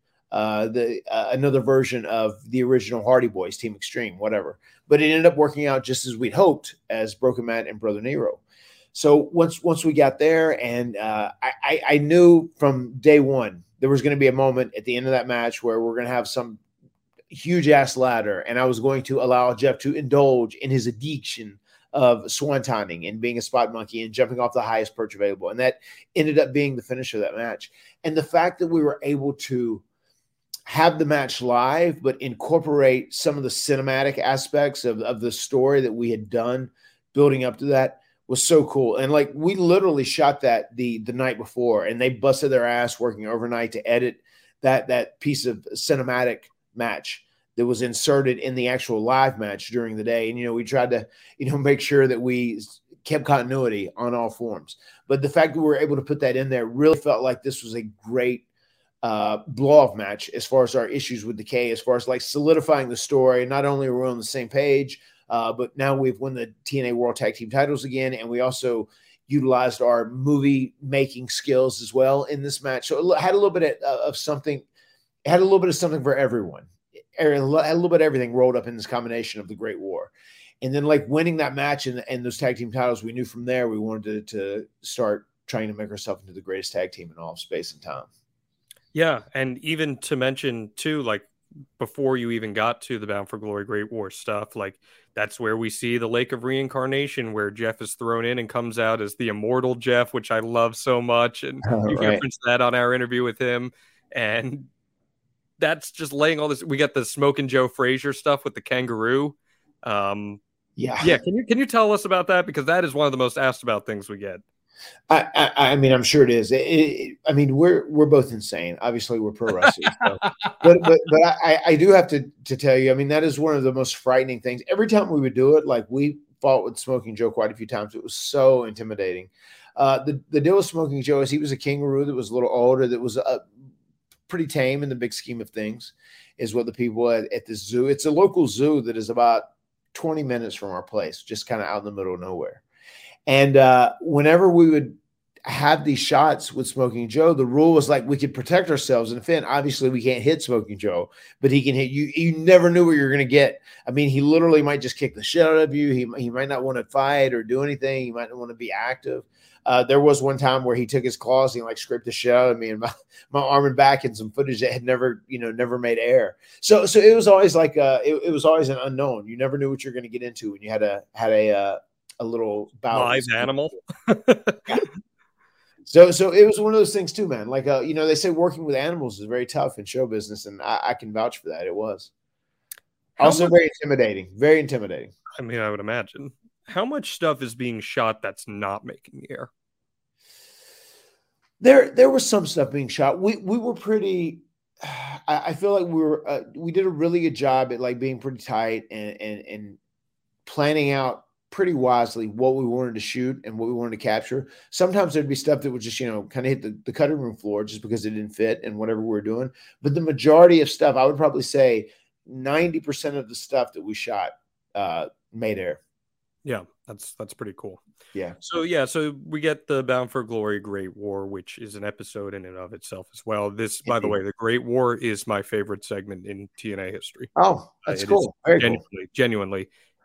[SPEAKER 2] another version of the original Hardy Boys, Team Extreme, whatever? But it ended up working out just as we'd hoped, as Broken Matt and Brother Nero. So once we got there, and I knew from day one there was going to be a moment at the end of that match where we're going to have some huge ass ladder, and I was going to allow Jeff to indulge in his addiction of swantoning and being a spot monkey and jumping off the highest perch available. And that ended up being the finish of that match. And the fact that we were able to have the match live, but incorporate some of the cinematic aspects of the story that we had done building up to that was so cool. And like, we literally shot that the night before, and they busted their ass working overnight to edit that piece of cinematic match that was inserted in the actual live match during the day. And, we tried to, make sure that we kept continuity on all forms. But the fact that we were able to put that in there really felt like this was a great blow-off match as far as our issues with Decay, as far as like solidifying the story. Not only are we on the same page, but now we've won the TNA World Tag Team titles again. And we also utilized our movie making skills as well in this match. So it had a little bit of something. It had a little bit of something for everyone. It had a little bit of everything rolled up in this combination of the Great War. And then like winning that match and those tag team titles, we knew from there we wanted to start trying to make ourselves into the greatest tag team in all of space and time.
[SPEAKER 1] Yeah, and even to mention too, like before you even got to the Bound for Glory Great War stuff, like that's where we see the Lake of Reincarnation, where Jeff is thrown in and comes out as the immortal Jeff, which I love so much. And you referenced that on our interview with him. And that's just laying all this. We got the Smoking Joe Frazier stuff with the kangaroo. Can you tell us about that? Because that is one of the most asked about things we get.
[SPEAKER 2] I mean, I'm sure it is. I mean, we're both insane. Obviously, we're pro wrestlers. So. but I do have to tell you, I mean, that is one of the most frightening things. Every time we would do it, like we fought with Smoking Joe quite a few times. It was so intimidating. The deal with Smoking Joe is he was a kangaroo that was a little older, that was pretty tame in the big scheme of things, is what the people at this zoo. It's a local zoo that is about 20 minutes from our place, just kind of out in the middle of nowhere. And whenever we would have these shots with Smoking Joe, the rule was like we could protect ourselves and defend. Obviously, we can't hit Smoking Joe, but he can hit you. You never knew what you were going to get. I mean, he literally might just kick the shit out of you. He might not want to fight or do anything. He might not want to be active. There was one time where he took his claws and like scraped the shit out of me and my arm and back, and some footage that had never made air. So it was always like it was always an unknown. You never knew what you're going to get into when you had a little bout.
[SPEAKER 1] Live animal.
[SPEAKER 2] Yeah. So it was one of those things too, man. Like, they say working with animals is very tough in show business, and I can vouch for that. It was also very intimidating. Very intimidating.
[SPEAKER 1] I mean, I would imagine. How much stuff is being shot that's not making the air?
[SPEAKER 2] There was some stuff being shot. We were pretty. I feel like we did a really good job at like being pretty tight and planning out pretty wisely what we wanted to shoot and what we wanted to capture. Sometimes there'd be stuff that would just, kind of hit the cutting room floor just because it didn't fit in whatever we were doing. But the majority of stuff, I would probably say 90% of the stuff that we shot made air.
[SPEAKER 1] Yeah, that's pretty cool.
[SPEAKER 2] Yeah.
[SPEAKER 1] So we get the Bound for Glory Great War, which is an episode in and of itself as well. This, by the way, the Great War is my favorite segment in TNA history.
[SPEAKER 2] Oh, that's cool. Very
[SPEAKER 1] genuinely,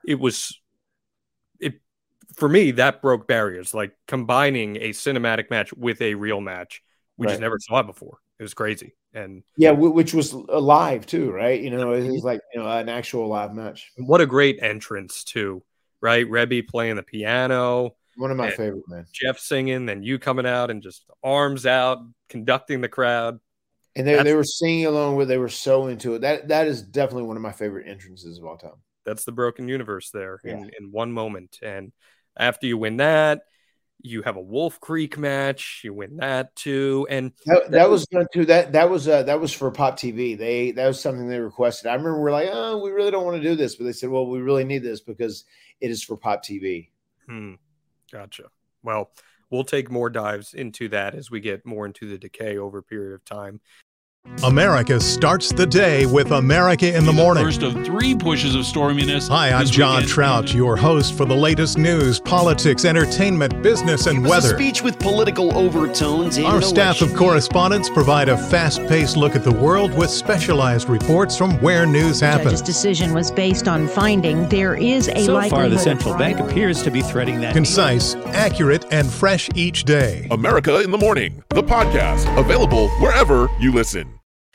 [SPEAKER 1] for me, that broke barriers, like combining a cinematic match with a real match. We just never saw it before. It was crazy. And
[SPEAKER 2] yeah, which was live too, right? It was like, an actual live match.
[SPEAKER 1] What a great entrance too, right? Rebby playing the piano.
[SPEAKER 2] One of my favorite, man.
[SPEAKER 1] Jeff singing, then you coming out and just arms out, conducting the crowd.
[SPEAKER 2] And they were singing along with, they were so into it. That is definitely one of my favorite entrances of all time.
[SPEAKER 1] That's the Broken Universe there in one moment. And after you win that, you have a Wolf Creek match. You win that too, and
[SPEAKER 2] that was done too. That was for Pop TV. That was something they requested. I remember we're like, oh, we really don't want to do this, but they said, well, we really need this because it is for Pop TV.
[SPEAKER 1] Gotcha. Well, we'll take more dives into that as we get more into the decay over a period of time.
[SPEAKER 4] America starts the day with America in the Morning.
[SPEAKER 5] First of 3 pushes of storminess.
[SPEAKER 4] Hi, I'm John Trout, your host for the latest news, politics, entertainment, business, and weather.
[SPEAKER 6] A speech with political overtones.
[SPEAKER 4] Our staff of correspondents provide a fast-paced look at the world with specialized reports from where news happens.
[SPEAKER 7] The judge's decision was based on finding there is a likelihood.
[SPEAKER 8] So far, the central bank appears to be threading that.
[SPEAKER 4] Concise, accurate, and fresh each day.
[SPEAKER 9] America in the Morning, the podcast, available wherever you listen.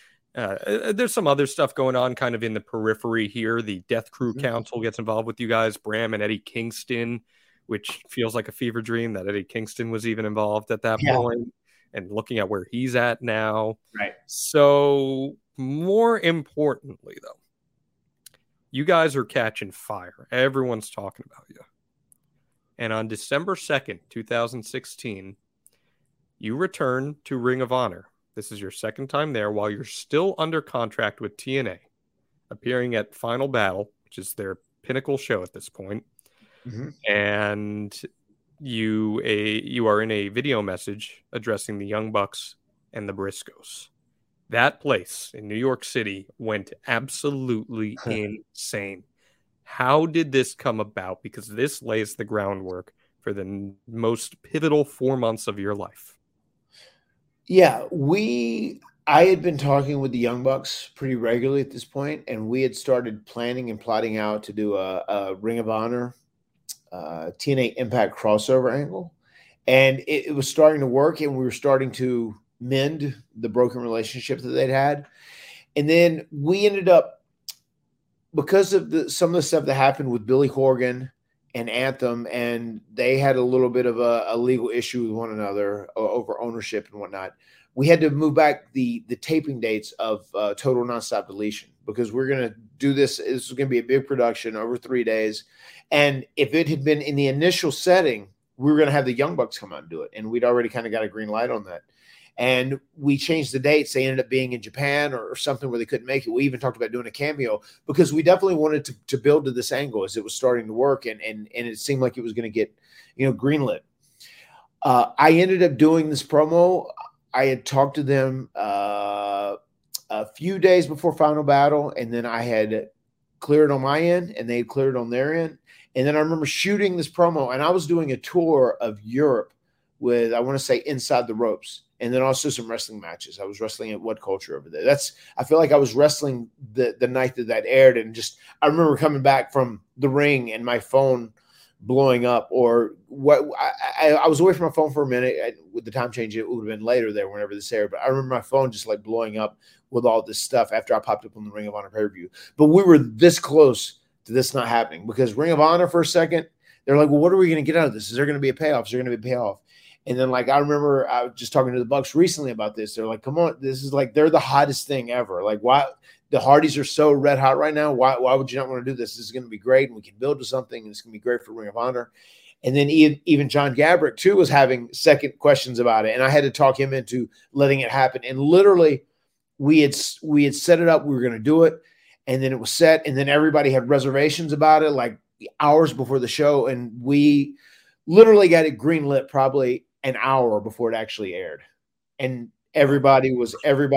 [SPEAKER 1] There's some other stuff going on kind of in the periphery here. The Death Crew Council gets involved with you guys, Bram and Eddie Kingston, which feels like a fever dream that Eddie Kingston was even involved at that point, and looking at where he's at now.
[SPEAKER 2] Right.
[SPEAKER 1] So more importantly, though, you guys are catching fire. Everyone's talking about you. And on December 2nd, 2016, you return to Ring of Honor. This is your second time there while you're still under contract with TNA, appearing at Final Battle, which is their pinnacle show at this point. And you are in a video message addressing the Young Bucks and the Briscoes. That place in New York City went absolutely insane. How did this come about? Because this lays the groundwork for the most pivotal 4 months of your life.
[SPEAKER 2] Yeah, I had been talking with the Young Bucks pretty regularly at this point, and we had started planning and plotting out to do a Ring of Honor TNA Impact crossover angle. And it was starting to work, and we were starting to mend the broken relationship that they'd had. And then we ended up, because of some of the stuff that happened with Billy Corgan and Anthem, and they had a little bit of a legal issue with one another over ownership and whatnot. We had to move back the taping dates of Total Nonstop Deletion, because we're going to do this. This is going to be a big production over 3 days. And if it had been in the initial setting, we were going to have the Young Bucks come out and do it. And we'd already kind of got a green light on that. And we changed the dates. They ended up being in Japan or something where they couldn't make it. We even talked about doing a cameo because we definitely wanted to build to this angle as it was starting to work. And it seemed like it was going to get, greenlit. I ended up doing this promo. I had talked to them a few days before Final Battle, and then I had cleared on my end, and they had cleared on their end. And then I remember shooting this promo, and I was doing a tour of Europe with, I want to say, Inside the Ropes, and then also some wrestling matches. I was wrestling at What Culture over there. I feel like I was wrestling the night that aired, and I remember coming back from the ring and my phone blowing up, or what. I was away from my phone for a minute. With the time change, it would have been later there whenever this aired, but I remember my phone just like blowing up with all this stuff after I popped up on the Ring of Honor pay-per-view. But we were this close to this not happening, because Ring of Honor for a second, they're like, well, what are we going to get out of this? Is there going to be a payoff? Is there going to be a payoff? And then, like, I remember I was just talking to the Bucks recently about this. They're like, come on, this is like, they're the hottest thing ever. Like, why the Hardys are so red hot right now? Why would you not want to do this? This is going to be great, and we can build to something, and it's going to be great for Ring of Honor. And then even John Gabrick, too, was having second questions about it. And I had to talk him into letting it happen. And literally, we had set it up. We were going to do it. And then it was set. And then everybody had reservations about it, like hours before the show. And we literally got it greenlit probably an hour before it actually aired. And it was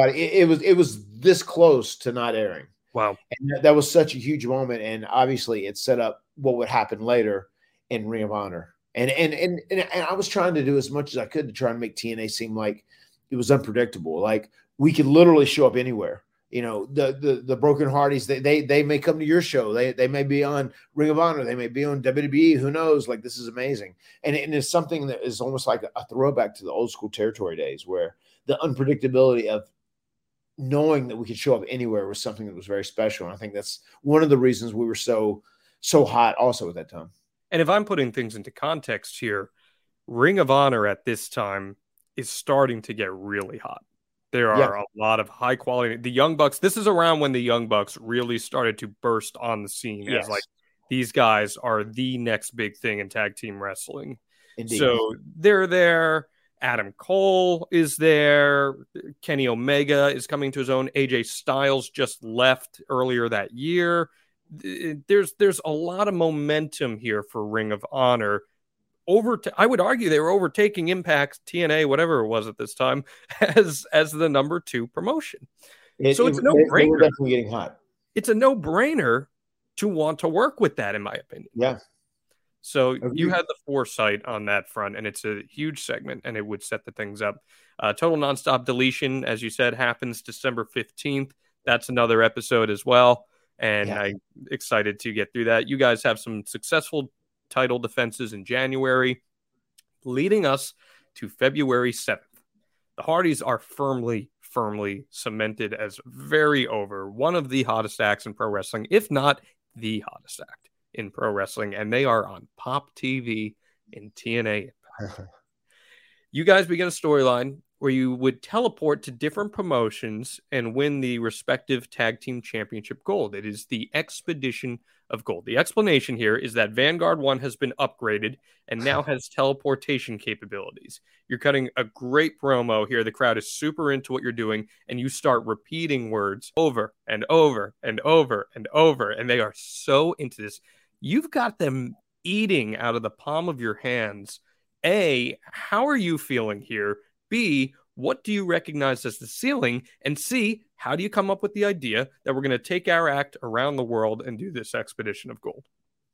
[SPEAKER 2] this close to not airing.
[SPEAKER 1] Wow.
[SPEAKER 2] And that was such a huge moment. And obviously it set up what would happen later in Ring of Honor. And I was trying to do as much as I could to try and make TNA seem like it was unpredictable. Like, we could literally show up anywhere. You know, the Broken Hardys, they may come to your show. They may be on Ring of Honor. They may be on WWE. Who knows? Like, this is amazing. And it's something that is almost like a throwback to the old school territory days, where the unpredictability of knowing that we could show up anywhere was something that was very special. And I think that's one of the reasons we were so hot also at that time.
[SPEAKER 1] And if I'm putting things into context here, Ring of Honor at this time is starting to get really hot. There are a lot of high quality. The Young Bucks, this is around when the Young Bucks really started to burst on the scene as like, these guys are the next big thing in tag team wrestling. Indeed. So they're there. Adam Cole is there. Kenny Omega is coming to his own. AJ Styles just left earlier that year. There's a lot of momentum here for Ring of Honor. I would argue they were overtaking Impact, TNA, whatever it was at this time, as the number 2 promotion. It's a no-brainer.
[SPEAKER 2] We're definitely getting hot.
[SPEAKER 1] It's a no-brainer to want to work with that, in my opinion.
[SPEAKER 2] Yeah.
[SPEAKER 1] So you had the foresight on that front, and it's a huge segment, and it would set the things up. Total Nonstop Deletion, as you said, happens December 15th. That's another episode as well, and I'm excited to get through that. You guys have some successful title defenses in January, leading us to February 7th. The Hardys are firmly cemented as very over, one of the hottest acts in pro wrestling, if not the hottest act in pro wrestling, and they are on Pop TV in TNA. You guys begin a storyline where you would teleport to different promotions and win the respective tag team championship gold. It is the Expedition of Gold. The explanation here is that Vanguard 1 has been upgraded and now has teleportation capabilities. You're cutting a great promo here. The crowd is super into what you're doing, and you start repeating words over and over and over and over, and they are so into this. You've got them eating out of the palm of your hands. A, how are you feeling here? B, what do you recognize as the ceiling? And C, how do you come up with the idea that we're going to take our act around the world and do this Expedition of Gold?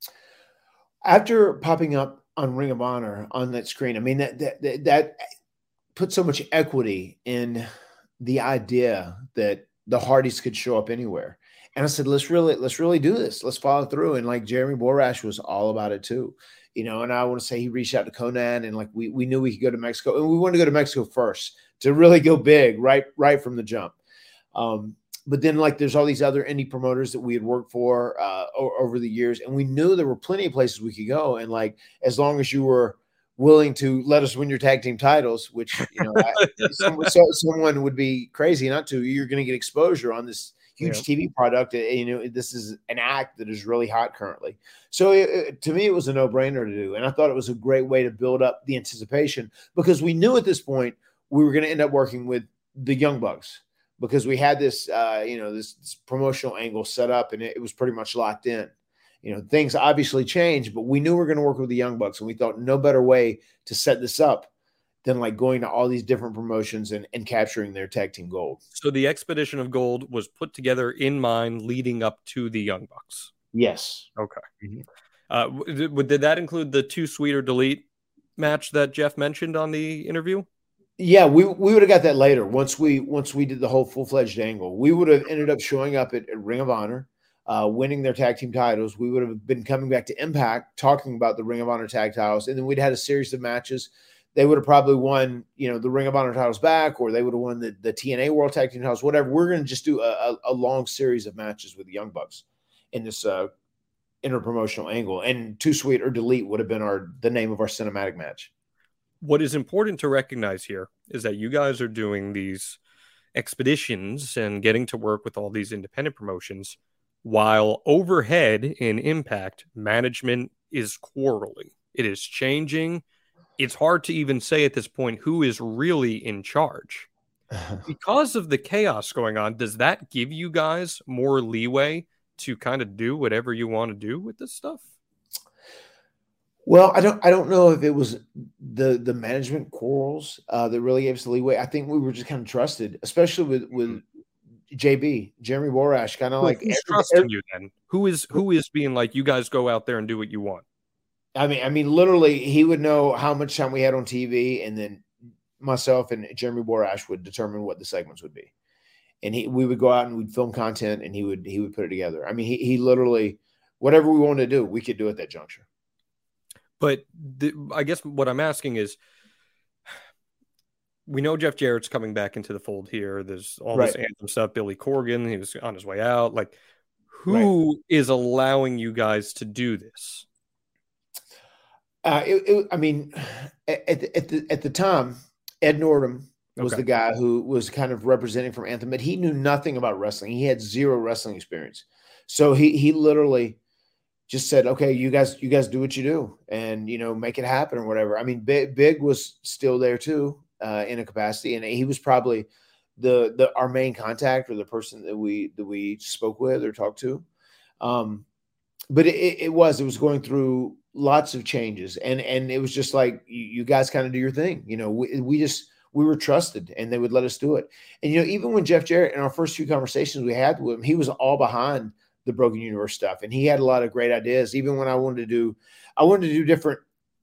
[SPEAKER 2] After popping up on Ring of Honor on that screen, I mean, that put so much equity in the idea that the Hardys could show up anywhere. And I said, let's really do this. Let's follow through. And like Jeremy Borash was all about it too. You know, and I want to say he reached out to Conan, and like we knew we could go to Mexico, and we wanted to go to Mexico first to really go big right from the jump. But then like there's all these other indie promoters that we had worked for over the years, and we knew there were plenty of places we could go. And like as long as you were willing to let us win your tag team titles, which you know someone would be crazy not to, you're going to get exposure on this huge TV product. You know, this is an act that is really hot currently. So to me, it was a no-brainer to do. And I thought it was a great way to build up the anticipation, because we knew at this point we were going to end up working with the Young Bucks, because we had this, this promotional angle set up, and it was pretty much locked in. You know, things obviously changed, but we knew we were going to work with the Young Bucks, and we thought no better way to set this up than like going to all these different promotions and capturing their tag team gold.
[SPEAKER 1] So the Expedition of Gold was put together in mind leading up to the Young Bucks.
[SPEAKER 2] Yes.
[SPEAKER 1] Okay. Mm-hmm. Did that include the 2 Sweet or Delete match that Jeff mentioned on the interview?
[SPEAKER 2] Yeah, we would have got that later. Once we did the whole full-fledged angle, we would have ended up showing up at Ring of Honor. winning their tag team titles, we would have been coming back to Impact talking about the Ring of Honor tag titles, and then we'd had a series of matches. They would have probably won, the Ring of Honor titles back, or they would have won the TNA World Tag Team titles, whatever. We're going to just do a long series of matches with the Young Bucks in this interpromotional angle. And Too Sweet or Delete would have been the name of our cinematic match.
[SPEAKER 1] What is important to recognize here is that you guys are doing these expeditions and getting to work with all these independent promotions, while overhead in Impact, management is quarreling. It is changing. It's hard to even say at this point who is really in charge. Because of the chaos going on, does that give you guys more leeway to kind of do whatever you want to do with this stuff?
[SPEAKER 2] Well, I don't know if it was the management quarrels that really gave us the leeway. I think we were just kind of trusted, especially with JB, Jeremy Borash, kind of like
[SPEAKER 1] who's trusting you then? Who is being like, you guys go out there and do what you want?
[SPEAKER 2] I mean, literally, he would know how much time we had on TV, and then myself and Jeremy Borash would determine what the segments would be, and we would go out and we'd film content, and he would put it together. I mean, he literally, whatever we wanted to do, we could do at that juncture.
[SPEAKER 1] But I guess what I'm asking is, we know Jeff Jarrett's coming back into the fold here. There's all this Anthem stuff. Billy Corgan, he was on his way out. Like, who is allowing you guys to do this?
[SPEAKER 2] I mean, at the time, Ed Nordum was the guy who was kind of representing from Anthem, but he knew nothing about wrestling. He had zero wrestling experience. So he literally just said, okay, you guys do what you do and, make it happen or whatever. I mean, Big was still there too, in a capacity. And he was probably our main contact, or the person that we spoke with or talked to. But it was going through lots of changes, and it was just like, you guys kind of do your thing. We were trusted, and they would let us do it. And even when Jeff Jarrett, in our first few conversations we had with him, he was all behind the Broken Universe stuff, and he had a lot of great ideas. Even when I wanted to do different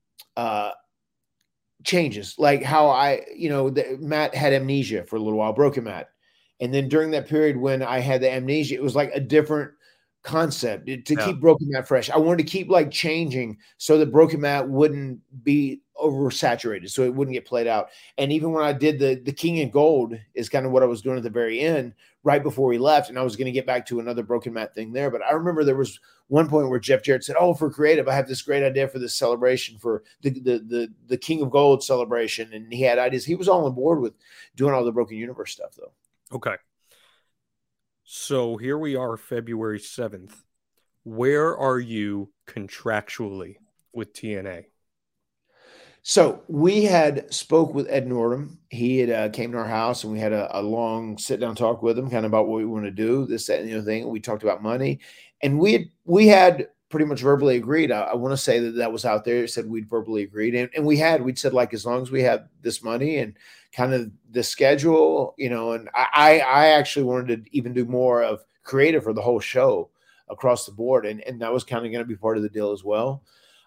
[SPEAKER 2] changes, like how Matt had amnesia for a little while, Broken Matt, and then during that period when I had the amnesia, it was like a different concept to keep Broken Matt fresh. I wanted to keep like changing so that Broken Matt wouldn't be oversaturated, so it wouldn't get played out. And even when I did the King in Gold is kind of what I was doing at the very end, right before he left, and I was going to get back to another Broken Matt thing there. But I remember there was one point where Jeff Jarrett said, "Oh, for creative, I have this great idea for this celebration for the King of Gold celebration," and he had ideas. He was all on board with doing all the Broken Universe stuff, though.
[SPEAKER 1] Okay. So here we are, February 7th. Where are you contractually with TNA?
[SPEAKER 2] So we had spoke with Ed Nordum. He had came to our house, and we had a long sit-down talk with him kind of about what we want to do, this, that, and the other thing. We talked about money. And we had pretty much verbally agreed. I want to say that was out there. It said we'd verbally agreed. And we'd said, like, as long as we have this money and kind of the schedule, and I actually wanted to even do more of creative for the whole show across the board. And that was kind of going to be part of the deal as well.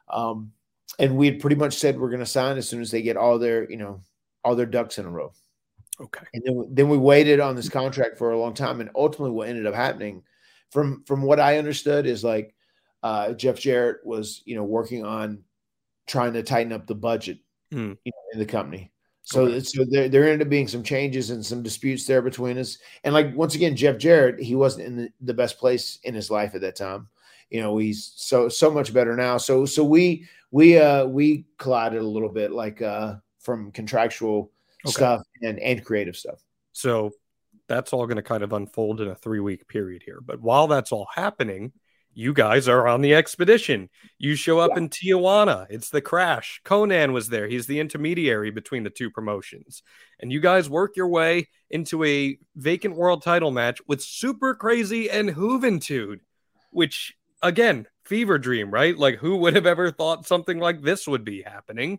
[SPEAKER 2] And we had pretty much said we're going to sign as soon as they get all their ducks in a row.
[SPEAKER 1] Okay.
[SPEAKER 2] And then we waited on this contract for a long time. And ultimately what ended up happening from what I understood is like, Jeff Jarrett was, working on trying to tighten up the budget in the company. So, so there ended up being some changes and some disputes there between us. And like, once again, Jeff Jarrett, he wasn't in the best place in his life at that time. He's so much better now. So we collided a little bit, like from contractual stuff and creative stuff.
[SPEAKER 1] So that's all going to kind of unfold in a 3-week period here. But while that's all happening, you guys are on the expedition. You show up in Tijuana. It's the Crash. Conan was there. He's the intermediary between the two promotions. And you guys work your way into a vacant world title match with Super Crazy and Juventud, which, again, fever dream, right? Like, who would have ever thought something like this would be happening?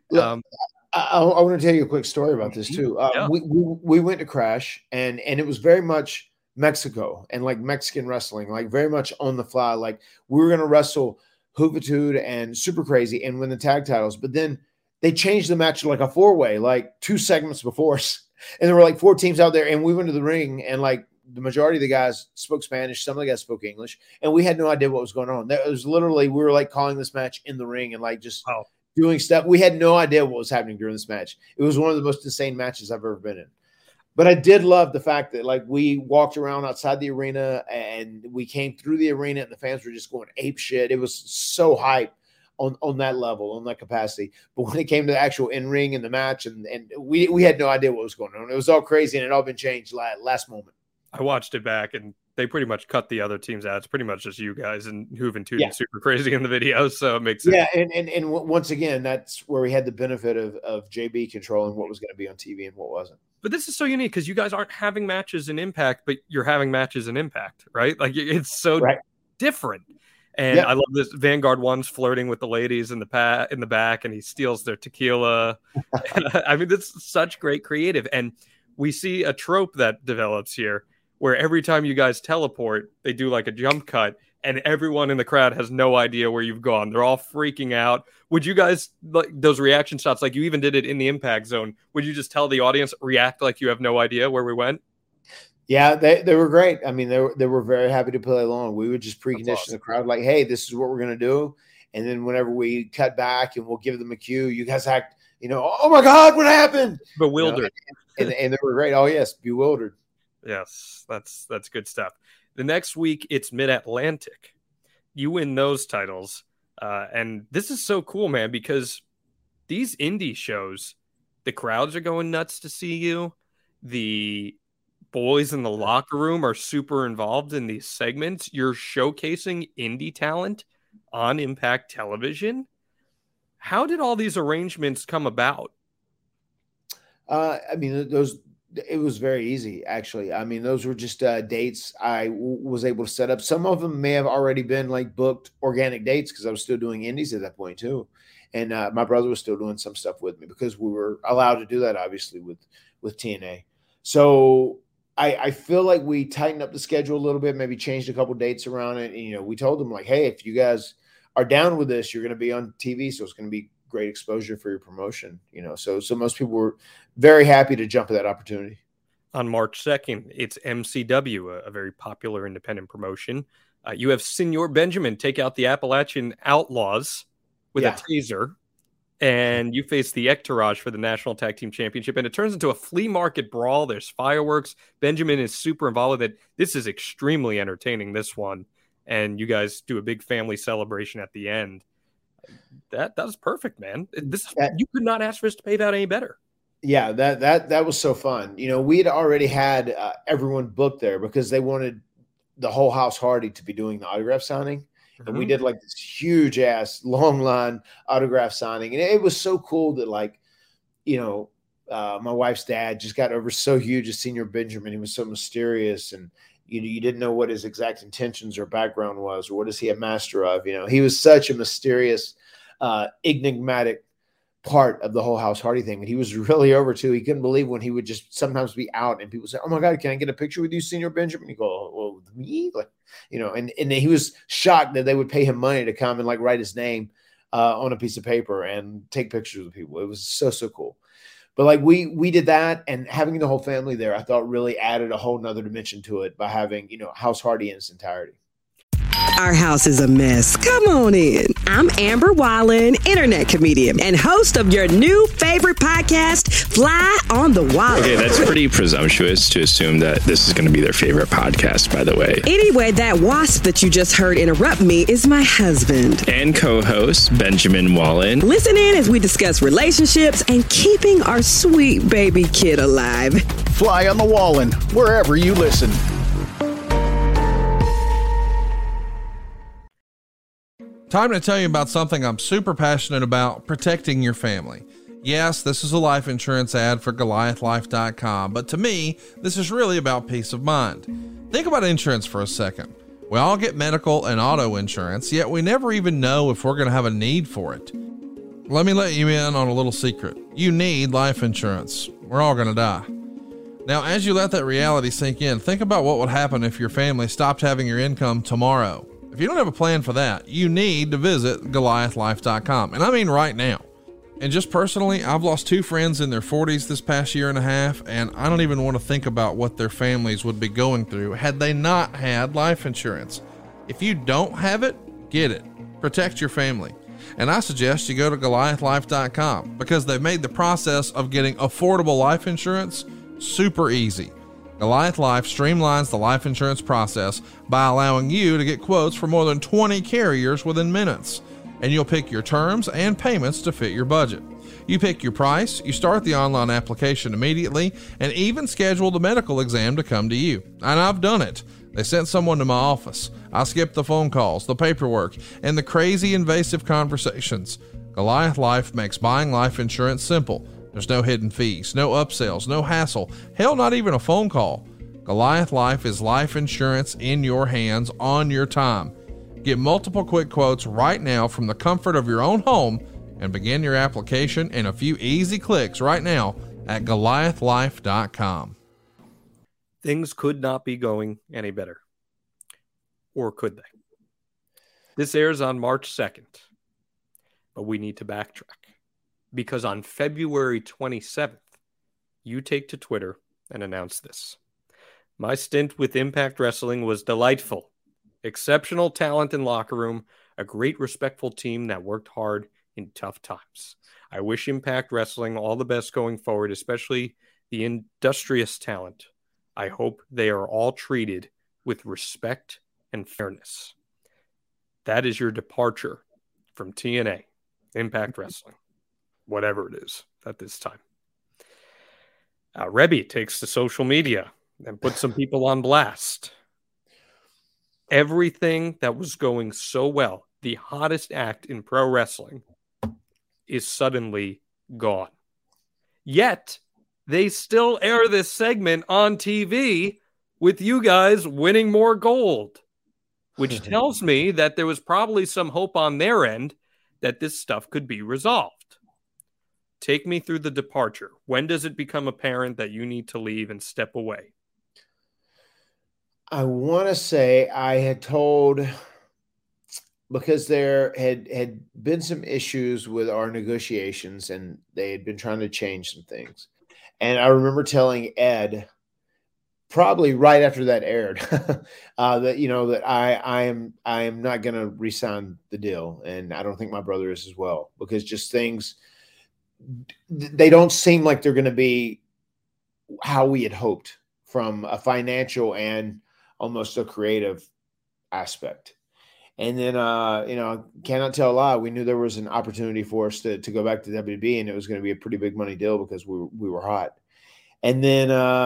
[SPEAKER 2] I want to tell you a quick story about this too. We went to Crash, and it was very much Mexico and like Mexican wrestling, like very much on the fly. Like, we were going to wrestle Juventud and Super Crazy and win the tag titles, but then they changed the match to like a 4-way, like 2 segments before us, and there were like 4 teams out there, and we went to the ring, and like the majority of the guys spoke Spanish. Some of the guys spoke English, and we had no idea what was going on. That was literally, we were like calling this match in the ring and like just doing stuff. We had no idea what was happening during this match. It was one of the most insane matches I've ever been in. But I did love the fact that like we walked around outside the arena and we came through the arena and the fans were just going ape shit. It was so hype on that level, on that capacity. But when it came to the actual in-ring and the match, and we had no idea what was going on. It was all crazy, and it all been changed last moment.
[SPEAKER 1] I watched it back, and they pretty much cut the other teams out. It's pretty much just you guys and Hooven Tootin super crazy in the video, so it makes sense.
[SPEAKER 2] Yeah, and once again, that's where we had the benefit of JB controlling what was going to be on TV and what wasn't.
[SPEAKER 1] But this is so unique because you guys aren't having matches in Impact, but you're having matches in Impact, right? Like it's so different. And I love this. Vanguard 1's flirting with the ladies in the back, and he steals their tequila. I mean, this is such great creative. And we see a trope that develops here where every time you guys teleport, they do like a jump cut, and everyone in the crowd has no idea where you've gone. They're all freaking out. Would you guys, like those reaction shots, like you even did it in the Impact Zone, would you just tell the audience, react like you have no idea where we went?
[SPEAKER 2] Yeah, they were great. I mean, they were very happy to play along. We would just precondition the crowd like, hey, this is what we're going to do. And then whenever we cut back and we'll give them a cue, you guys act, oh my God, what happened?
[SPEAKER 1] Bewildered.
[SPEAKER 2] And they were great. Oh, yes, bewildered.
[SPEAKER 1] Yes, that's good stuff. The next week, it's Mid-Atlantic. You win those titles. And this is so cool, man, because these indie shows, the crowds are going nuts to see you. The boys in the locker room are super involved in these segments. You're showcasing indie talent on Impact Television. How did all these arrangements come about?
[SPEAKER 2] I mean, it was very easy, actually. I mean, those were just dates I was able to set up. Some of them may have already been like booked organic dates because I was still doing indies at that point too. And my brother was still doing some stuff with me because we were allowed to do that, obviously, with TNA. So I feel like we tightened up the schedule a little bit, maybe changed a couple dates around it. And, we told them like, hey, if you guys are down with this, you're going to be on TV. So it's going to be great exposure for your promotion, So most people were very happy to jump at that opportunity.
[SPEAKER 1] On March 2nd, it's MCW, a very popular independent promotion. You have Senor Benjamin take out the Appalachian Outlaws with a taser. And you face the Ektaraj for the National Tag Team Championship. And it turns into a flea market brawl. There's fireworks. Benjamin is super involved with it. This is extremely entertaining, this one. And you guys do a big family celebration at the end. That was perfect, man. You could not ask for us to pay that any better.
[SPEAKER 2] Yeah, that was so fun. We had already had everyone booked there because they wanted the whole House Hardy to be doing the autograph signing. And we did like this huge ass long line autograph signing. And it was so cool that my wife's dad just got over so huge as Senor Benjamin. He was so mysterious and you didn't know what his exact intentions or background was or what is he a master of. He was such a mysterious, enigmatic part of the whole House Hardy thing. And he was really over too. He couldn't believe when he would just sometimes be out and people say, oh my God, can I get a picture with you, Senor Benjamin? You go, well, with me? And he was shocked that they would pay him money to come and like write his name on a piece of paper and take pictures with people. It was so cool. But like we did that, and having the whole family there, I thought really added a whole nother dimension to it by having, House Hardy in its entirety.
[SPEAKER 10] Our house is a mess. Come on in. I'm Amber Wallen, internet comedian and host of your new favorite podcast, Fly on the Wall.
[SPEAKER 11] Okay, that's pretty presumptuous to assume that this is going to be their favorite podcast, by the way.
[SPEAKER 10] Anyway, that wasp that you just heard interrupt me is my husband.
[SPEAKER 11] And co-host, Benjamin Wallen.
[SPEAKER 10] Listen in as we discuss relationships and keeping our sweet baby kid alive.
[SPEAKER 12] Fly on the Wallen, wherever you listen.
[SPEAKER 3] Time to tell you about something I'm super passionate about: protecting your family. Yes, this is a life insurance ad for GoliathLife.com, but to me, this is really about peace of mind. Think about insurance for a second. We all get medical and auto insurance, yet we never even know if we're going to have a need for it. Let me let you in on a little secret. You need life insurance. We're all going to die. Now, as you let that reality sink in, think about what would happen if your family stopped having your income tomorrow. If you don't have a plan for that, you need to visit GoliathLife.com. And I mean right now. And just personally, I've lost 2 friends in their 40s this past year and a half, and I don't even want to think about what their families would be going through had they not had life insurance. If you don't have it, get it. Protect your family. And I suggest you go to GoliathLife.com because they've made the process of getting affordable life insurance super easy. Goliath Life streamlines the life insurance process by allowing you to get quotes for more than 20 carriers within minutes. And you'll pick your terms and payments to fit your budget. You pick your price, you start the online application immediately, and even schedule the medical exam to come to you. And I've done it. They sent someone to my office. I skipped the phone calls, the paperwork, and the crazy invasive conversations. Goliath Life makes buying life insurance simple. There's no hidden fees, no upsells, no hassle, hell, not even a phone call. Goliath Life is life insurance in your hands on your time. Get multiple quick quotes right now from the comfort of your own home and begin your application in a few easy clicks right now at GoliathLife.com.
[SPEAKER 1] Things could not be going any better. Or could they? This airs on March 2nd, but we need to backtrack. Because on February 27th, you take to Twitter and announce this. My stint with Impact Wrestling was delightful. Exceptional talent in locker room, a great respectful team that worked hard in tough times. I wish Impact Wrestling all the best going forward, especially the industrious talent. I hope they are all treated with respect and fairness. That is your departure from TNA, Impact Wrestling, whatever it is at this time. Rebby takes to social media and puts some people on blast. Everything that was going so well, the hottest act in pro wrestling, is suddenly gone. Yet, they still air this segment on TV with you guys winning more gold, which tells me that there was probably some hope on their end that this stuff could be resolved. Take me through the departure. When does it become apparent that you need to leave and step away?
[SPEAKER 2] I want to say I had told, because there had been some issues with our negotiations and they had been trying to change some things. And I remember telling Ed, probably right after that aired, that I am not going to re-sign the deal, and I don't think my brother is as well, because just things, they don't seem like they're going to be how we had hoped from a financial and almost a creative aspect. And then, cannot tell a lie. We knew there was an opportunity for us to go back to WB, and it was going to be a pretty big money deal because we were hot. And then,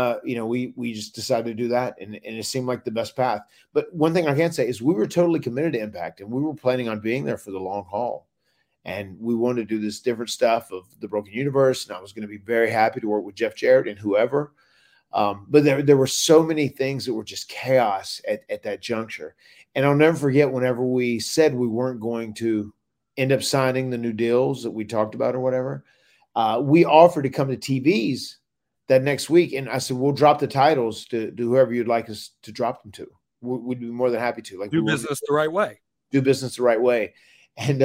[SPEAKER 2] we just decided to do that, and it seemed like the best path. But one thing I can say is we were totally committed to Impact, and we were planning on being there for the long haul. And we wanted to do this different stuff of the Broken Universe, and I was going to be very happy to work with Jeff Jarrett and whoever. But there were so many things that were just chaos at that juncture. And I'll never forget whenever we said we weren't going to end up signing the new deals that we talked about or whatever, we offered to come to TVs that next week. And I said, we'll drop the titles to whoever you'd like us to drop them to. We'd be more than happy to. Like,
[SPEAKER 1] do business the right way.
[SPEAKER 2] Do business the right way. And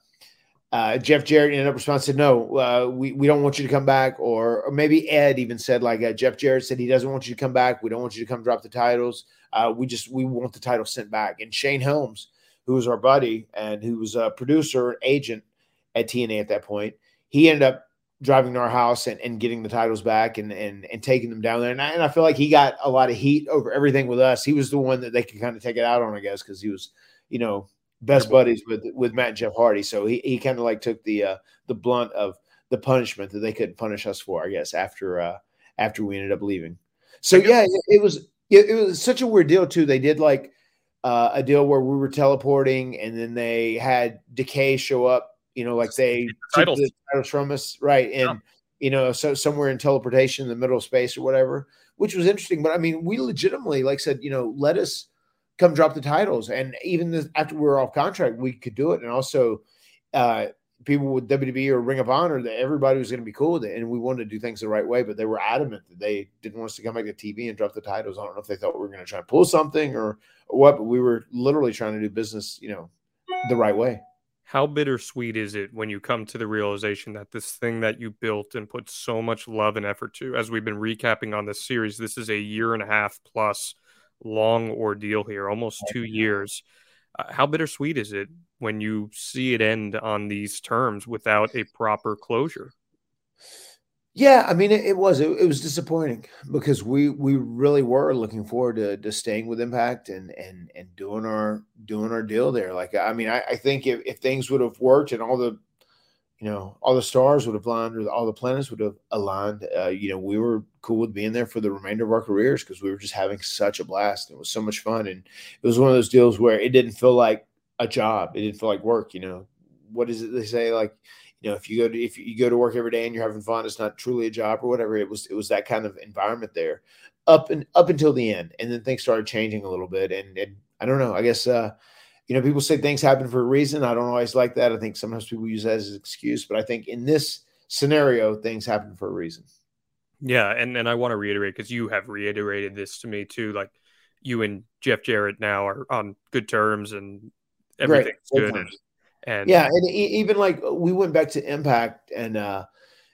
[SPEAKER 2] Jeff Jarrett ended up responding, said, no, we don't want you to come back. Or maybe Ed even said, Jeff Jarrett said he doesn't want you to come back. We don't want you to come drop the titles. We want the title sent back. And Shane Helms, who was our buddy and who was a producer and agent at TNA at that point, he ended up driving to our house and getting the titles back and taking them down there. And I feel like he got a lot of heat over everything with us. He was the one that they could kind of take it out on, I guess, because he was, best buddies with Matt and Jeff Hardy. So he kind of took the blunt of the punishment that they couldn't punish us for, I guess, after we ended up leaving. So yeah, it was such a weird deal too. They did a deal where we were teleporting, and then they had Decay show up, they took the titles from us. Right. And, so somewhere in teleportation in the middle of space or whatever, which was interesting. But I mean, we legitimately, said, let us come drop the titles. And even after we were off contract, we could do it. And also people with WWE or Ring of Honor, that everybody was going to be cool with it. And we wanted to do things the right way, but they were adamant that they didn't want us to come back to TV and drop the titles. I don't know if they thought we were going to try to pull something or what, but we were literally trying to do business, the right way.
[SPEAKER 1] How bittersweet is it when you come to the realization that this thing that you built and put so much love and effort to, as we've been recapping on this series, this is a 1.5 year plus long ordeal here, almost 2 years. How bittersweet is it when you see it end on these terms without a proper closure?
[SPEAKER 2] Yeah, I mean, it was disappointing because we really were looking forward to staying with Impact and doing our deal there. Like, I mean, I think if things would have worked and all the stars would have aligned, or all the planets would have aligned, we were cool with being there for the remainder of our careers because we were just having such a blast. It was so much fun, and it was one of those deals where it didn't feel like a job. It didn't feel like work. What is it they say? Like, if you go to work every day and you're having fun, it's not truly a job or whatever. It was that kind of environment there up until the end. And then things started changing a little bit. And I don't know, I guess, people say things happen for a reason. I don't always like that. I think sometimes people use that as an excuse, but I think in this scenario, things happen for a reason.
[SPEAKER 1] Yeah. And I want to reiterate, because you have reiterated this to me too. Like, you and Jeff Jarrett now are on good terms and everything's good. And
[SPEAKER 2] yeah, and even like we went back to Impact, and I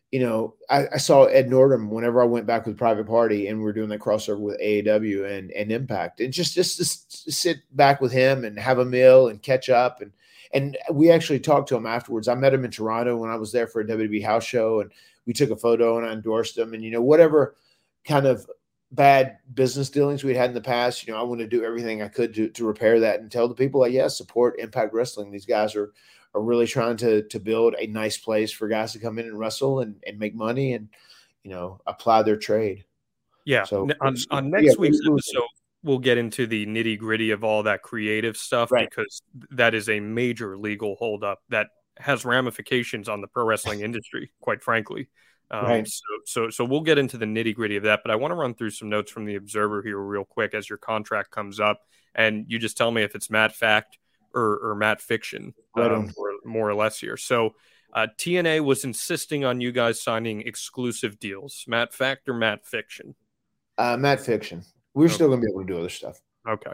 [SPEAKER 2] saw Ed Nordum whenever I went back with Private Party, and we were doing that crossover with AAW and Impact, and just to sit back with him and have a meal and catch up, and we actually talked to him afterwards. I met him in Toronto when I was there for a WWE house show, and we took a photo and I endorsed him, and whatever kind of bad business dealings we had in the past, I want to do everything I could to repair that and tell the people, like, support Impact Wrestling. These guys are really trying to build a nice place for guys to come in and wrestle and make money and, apply their trade.
[SPEAKER 1] Yeah. So on next week's episode, we'll get into the nitty gritty of all that creative stuff, right, because that is a major legal holdup that has ramifications on the pro wrestling industry, quite frankly.
[SPEAKER 2] Right.
[SPEAKER 1] So we'll get into the nitty gritty of that, but I want to run through some notes from the Observer here real quick as your contract comes up, and you just tell me if it's Matt Fact or Matt Fiction, more or less here. So TNA was insisting on you guys signing exclusive deals. Matt Fact or Matt Fiction?
[SPEAKER 2] Matt Fiction. We're still going to be able to do other stuff.
[SPEAKER 1] Okay.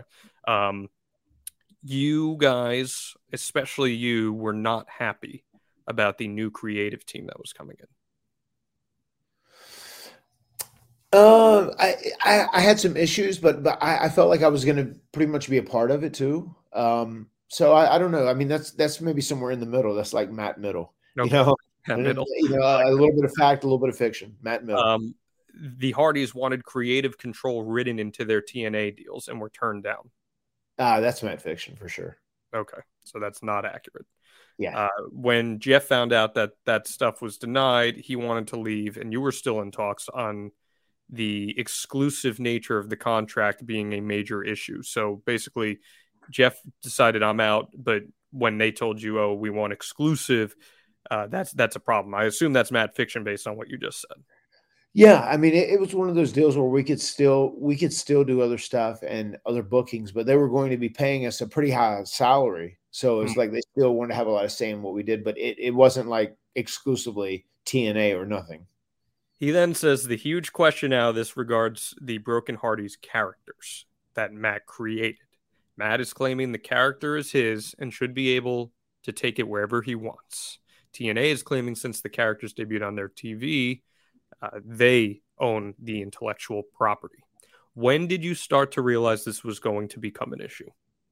[SPEAKER 1] You guys, especially you, were not happy about the new creative team that was coming in.
[SPEAKER 2] I had some issues, but I felt like I was going to pretty much be a part of it too. So I don't know. I mean, that's maybe somewhere in the middle. That's like Matt Middle,
[SPEAKER 1] Middle.
[SPEAKER 2] A little bit of fact, a little bit of fiction. Matt Middle.
[SPEAKER 1] The Hardys wanted creative control written into their TNA deals and were turned down.
[SPEAKER 2] That's Matt Fiction for sure.
[SPEAKER 1] Okay. So that's not accurate.
[SPEAKER 2] Yeah.
[SPEAKER 1] When Jeff found out that stuff was denied, he wanted to leave, and you were still in talks on the exclusive nature of the contract being a major issue. So basically, Jeff decided I'm out, but when they told you, oh, we want exclusive, that's a problem. I assume that's Matt Fiction based on what you just said.
[SPEAKER 2] Yeah, I mean, it was one of those deals where we could still do other stuff and other bookings, but they were going to be paying us a pretty high salary. So it's like they still wanted to have a lot of say in what we did, but it wasn't like exclusively TNA or nothing.
[SPEAKER 1] He then says the huge question now, this regards the Broken Hardys characters that Matt created. Matt is claiming the character is his and should be able to take it wherever he wants. TNA is claiming since the characters debuted on their TV, they own the intellectual property. When did you start to realize this was going to become an issue?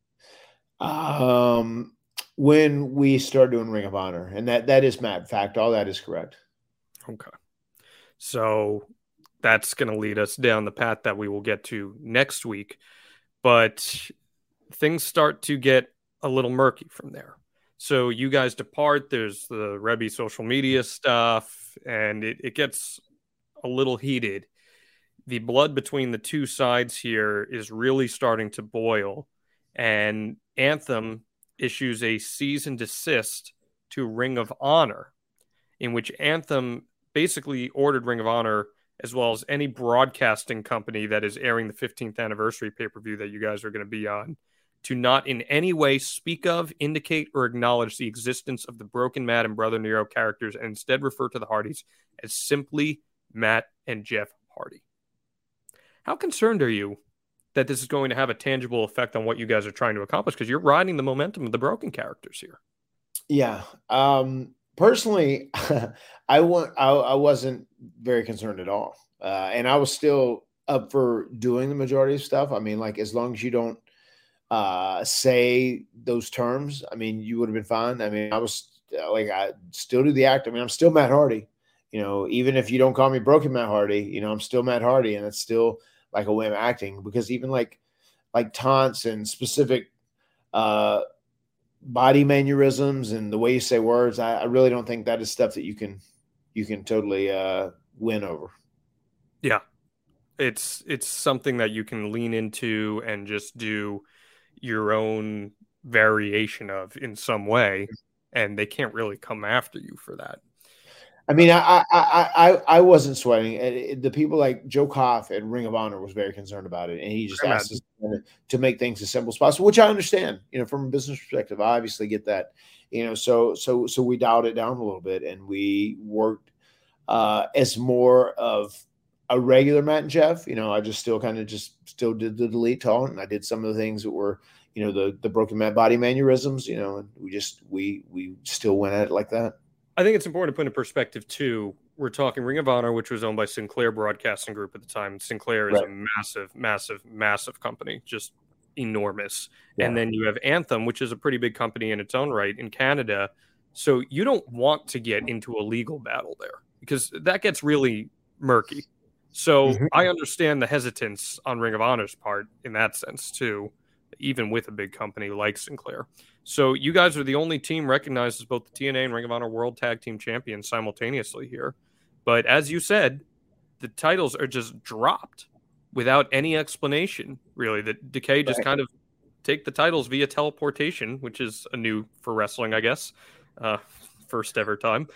[SPEAKER 2] When we started doing Ring of Honor, and that is Matt Fact. All that is correct.
[SPEAKER 1] Okay. So that's going to lead us down the path that we will get to next week. But things start to get a little murky from there. So you guys depart. There's the Rebby social media stuff, and it gets a little heated. The blood between the two sides here is really starting to boil, and Anthem issues a cease and desist to Ring of Honor, in which Anthem basically ordered Ring of Honor, as well as any broadcasting company that is airing the 15th anniversary pay-per-view that you guys are going to be on, to not in any way speak of, indicate, or acknowledge the existence of the Broken Matt and Brother Nero characters, and instead refer to the Hardys as simply Matt and Jeff Hardy. How concerned are you that this is going to have a tangible effect on what you guys are trying to accomplish? Because you're riding the momentum of the Broken characters here.
[SPEAKER 2] Yeah. Personally, I wasn't very concerned at all. And I was still up for doing the majority of stuff. I mean, like, as long as you don't say those terms, I mean, you would have been fine. I mean, I still do the act. I mean, I'm still Matt Hardy, even if you don't call me Broken Matt Hardy, I'm still Matt Hardy, and it's still like a way of acting, because even like taunts and specific body mannerisms and the way you say words, I really don't think that is stuff that you can totally win over.
[SPEAKER 1] Yeah. It's something that you can lean into and just do your own variation of in some way, and they can't really come after you for that.
[SPEAKER 2] I mean, I wasn't sweating. The people like Joe Koff at Ring of Honor was very concerned about it, and he just asked us to make things as simple as possible, which I understand. From a business perspective, I obviously get that. So we dialed it down a little bit, and we worked as more of a regular Matt and Jeff. I just still did the delete taunt, and I did some of the things that were the Broken Matt body mannerisms. And we still went at it like that.
[SPEAKER 1] I think it's important to put in perspective too. We're talking Ring of Honor, which was owned by Sinclair Broadcasting Group at the time. Sinclair is a massive, massive, massive company, just enormous. Yeah. And then you have Anthem, which is a pretty big company in its own right in Canada. So you don't want to get into a legal battle there, because that gets really murky. So I understand the hesitance on Ring of Honor's part in that sense too, even with a big company like Sinclair. So you guys are the only team recognized as both the TNA and Ring of Honor World Tag Team Champions simultaneously here. But as you said, the titles are just dropped without any explanation, really. That Decay just kind of take the titles via teleportation, which is a new for wrestling, I guess. First ever time.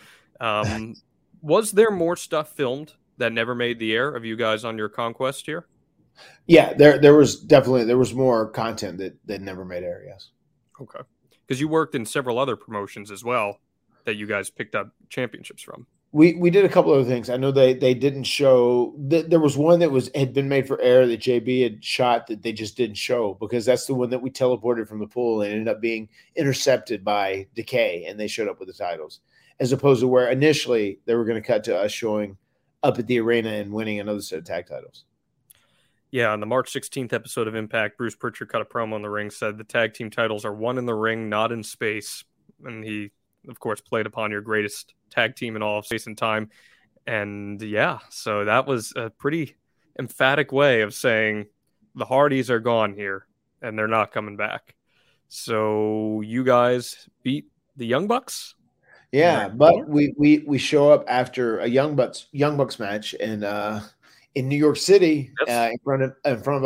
[SPEAKER 1] Was there more stuff filmed that never made the air of you guys on your conquest here?
[SPEAKER 2] Yeah, there was more content that never made air, yes.
[SPEAKER 1] Okay. Because you worked in several other promotions as well that you guys picked up championships from.
[SPEAKER 2] We did a couple of things. I know they didn't show. There was one that had been made for air that JB had shot that they just didn't show, because that's the one that we teleported from the pool and ended up being intercepted by Decay, and they showed up with the titles, as opposed to where initially they were going to cut to us showing up at the arena and winning another set of tag titles.
[SPEAKER 1] Yeah, on the March 16th episode of Impact, Bruce Pritchard cut a promo in the ring, said the tag team titles are won in the ring, not in space. And he, of course, played upon your greatest tag team in all of space and time. And yeah, so that was a pretty emphatic way of saying the Hardys are gone here and they're not coming back. So you guys beat the Young Bucks?
[SPEAKER 2] Yeah, but we show up after a Young Bucks match in New York City, in front of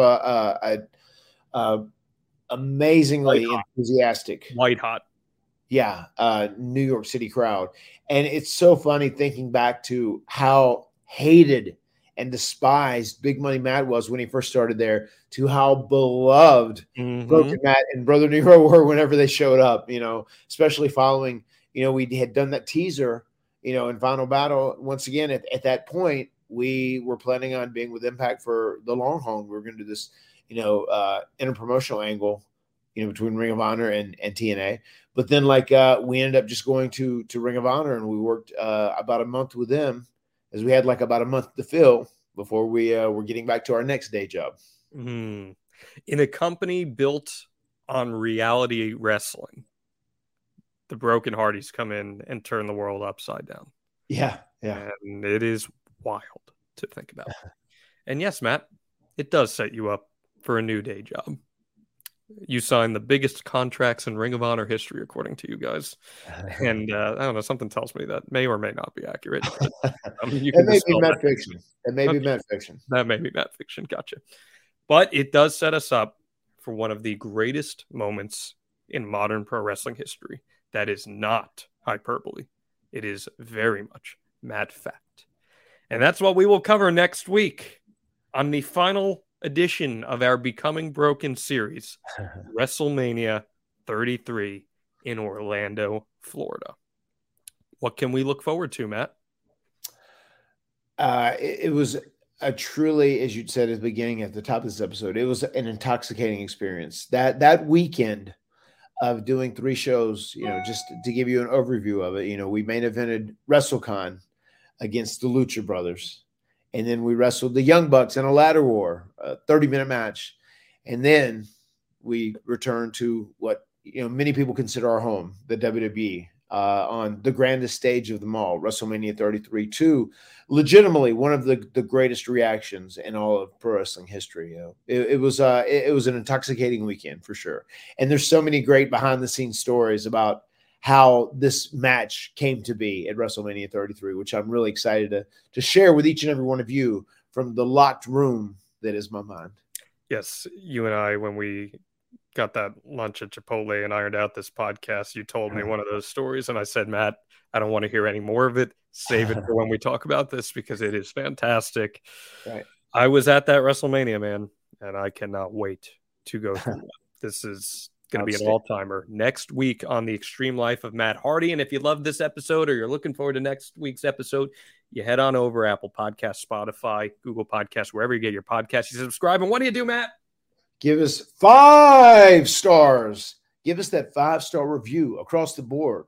[SPEAKER 2] a amazingly enthusiastic,
[SPEAKER 1] white hot,
[SPEAKER 2] New York City crowd. And it's so funny thinking back to how hated and despised Big Money Matt was when he first started there, to how beloved Broken Matt and Brother Nero were whenever they showed up. Especially following, we had done that teaser, in Final Battle. Once again, at that point, we were planning on being with Impact for the long haul. We were going to do this, interpromotional angle, between Ring of Honor and TNA. But then, we ended up just going to Ring of Honor, and we worked about a month with them, as we had about a month to fill before we were getting back to our next day job.
[SPEAKER 1] In a company built on reality wrestling, the Broken Hardys come in and turn the world upside down.
[SPEAKER 2] Yeah.
[SPEAKER 1] And it is wild to think about. And yes, Matt, it does set you up for a new day job. You signed the biggest contracts in Ring of Honor history, according to you guys. And I don't know, something tells me that may or may not be accurate. But,
[SPEAKER 2] it may be Matt fiction. It may be Matt fiction.
[SPEAKER 1] That may be Matt fiction. Gotcha. But it does set us up for one of the greatest moments in modern pro wrestling history. That is not hyperbole. It is very much mad fact. And that's what we will cover next week on the final edition of our Becoming Broken series, WrestleMania 33 in Orlando, Florida. What can we look forward to, Matt?
[SPEAKER 2] It was a truly, as you said at the beginning, at the top of this episode, it was an intoxicating experience. That weekend of doing 3 shows, just to give you an overview of it. We main evented WrestleCon against the Lucha Brothers. And then we wrestled the Young Bucks in a ladder war, a 30-minute match. And then we returned to what, many people consider our home, the WWE, on the grandest stage of them all, WrestleMania 33, to legitimately one of the greatest reactions in all of pro wrestling history. It was an intoxicating weekend for sure. And there's so many great behind the scenes stories about how this match came to be at WrestleMania 33, which I'm really excited to share with each and every one of you from the locked room that is my mind.
[SPEAKER 1] Yes, you and I, when we got that lunch at Chipotle and ironed out this podcast, you told me one of those stories, and I said, Matt, I don't want to hear any more of it. Save it for when we talk about this, because it is fantastic.
[SPEAKER 2] Right.
[SPEAKER 1] I was at that WrestleMania, man, and I cannot wait to go through that. This is going to be an all-timer next week on the Extreme Life of Matt Hardy. And if you love this episode or you're looking forward to next week's episode, you head on over Apple Podcasts, Spotify, Google Podcasts, wherever you get your podcasts. You subscribe. And what do you do, Matt?
[SPEAKER 2] Give us 5 stars. Give us that 5-star review across the board.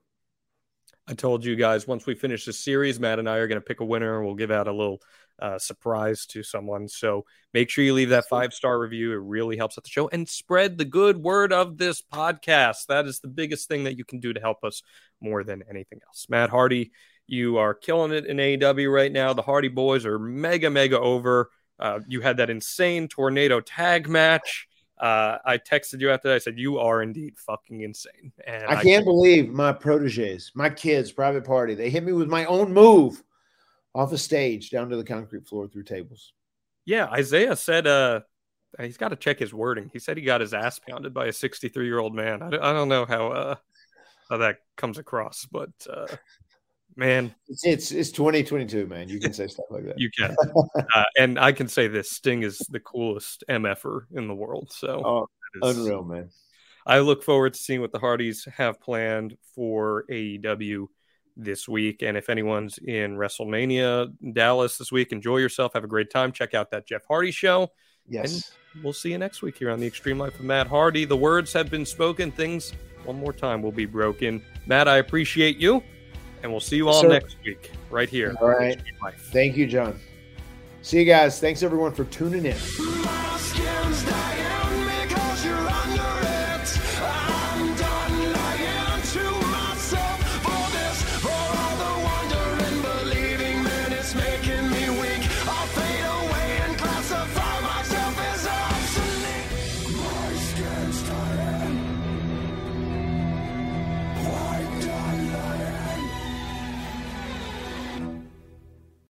[SPEAKER 1] I told you guys, once we finish this series, Matt and I are going to pick a winner, and we'll give out a little surprise to someone. So make sure you leave that 5-star review. It really helps out the show, and spread the good word of this podcast. That is the biggest thing that you can do to help us more than anything else. Matt Hardy, you are killing it in AEW right now. The Hardy Boys are mega over. You had that insane tornado tag match. I texted you after that. I said, you are indeed fucking insane. And
[SPEAKER 2] I can't believe my proteges, my kids, Private Party, they hit me with my own move off a stage down to the concrete floor through tables.
[SPEAKER 1] Yeah, Isaiah said he's got to check his wording. He said he got his ass pounded by a 63-year-old man. I don't know how that comes across, but man,
[SPEAKER 2] it's 2022, man. You can say stuff like that.
[SPEAKER 1] You can, and I can say this: Sting is the coolest MFer in the world. So
[SPEAKER 2] unreal, man.
[SPEAKER 1] I look forward to seeing what the Hardys have planned for AEW this week. And if anyone's in WrestleMania Dallas this week, enjoy yourself. Have a great time. Check out that Jeff Hardy show.
[SPEAKER 2] Yes.
[SPEAKER 1] And we'll see you next week here on the Extreme Life of Matt Hardy. The words have been spoken. Things one more time will be broken. Matt, I appreciate you. And we'll see you all next week right here.
[SPEAKER 2] All right. Thank you, John. See you guys. Thanks everyone for tuning in.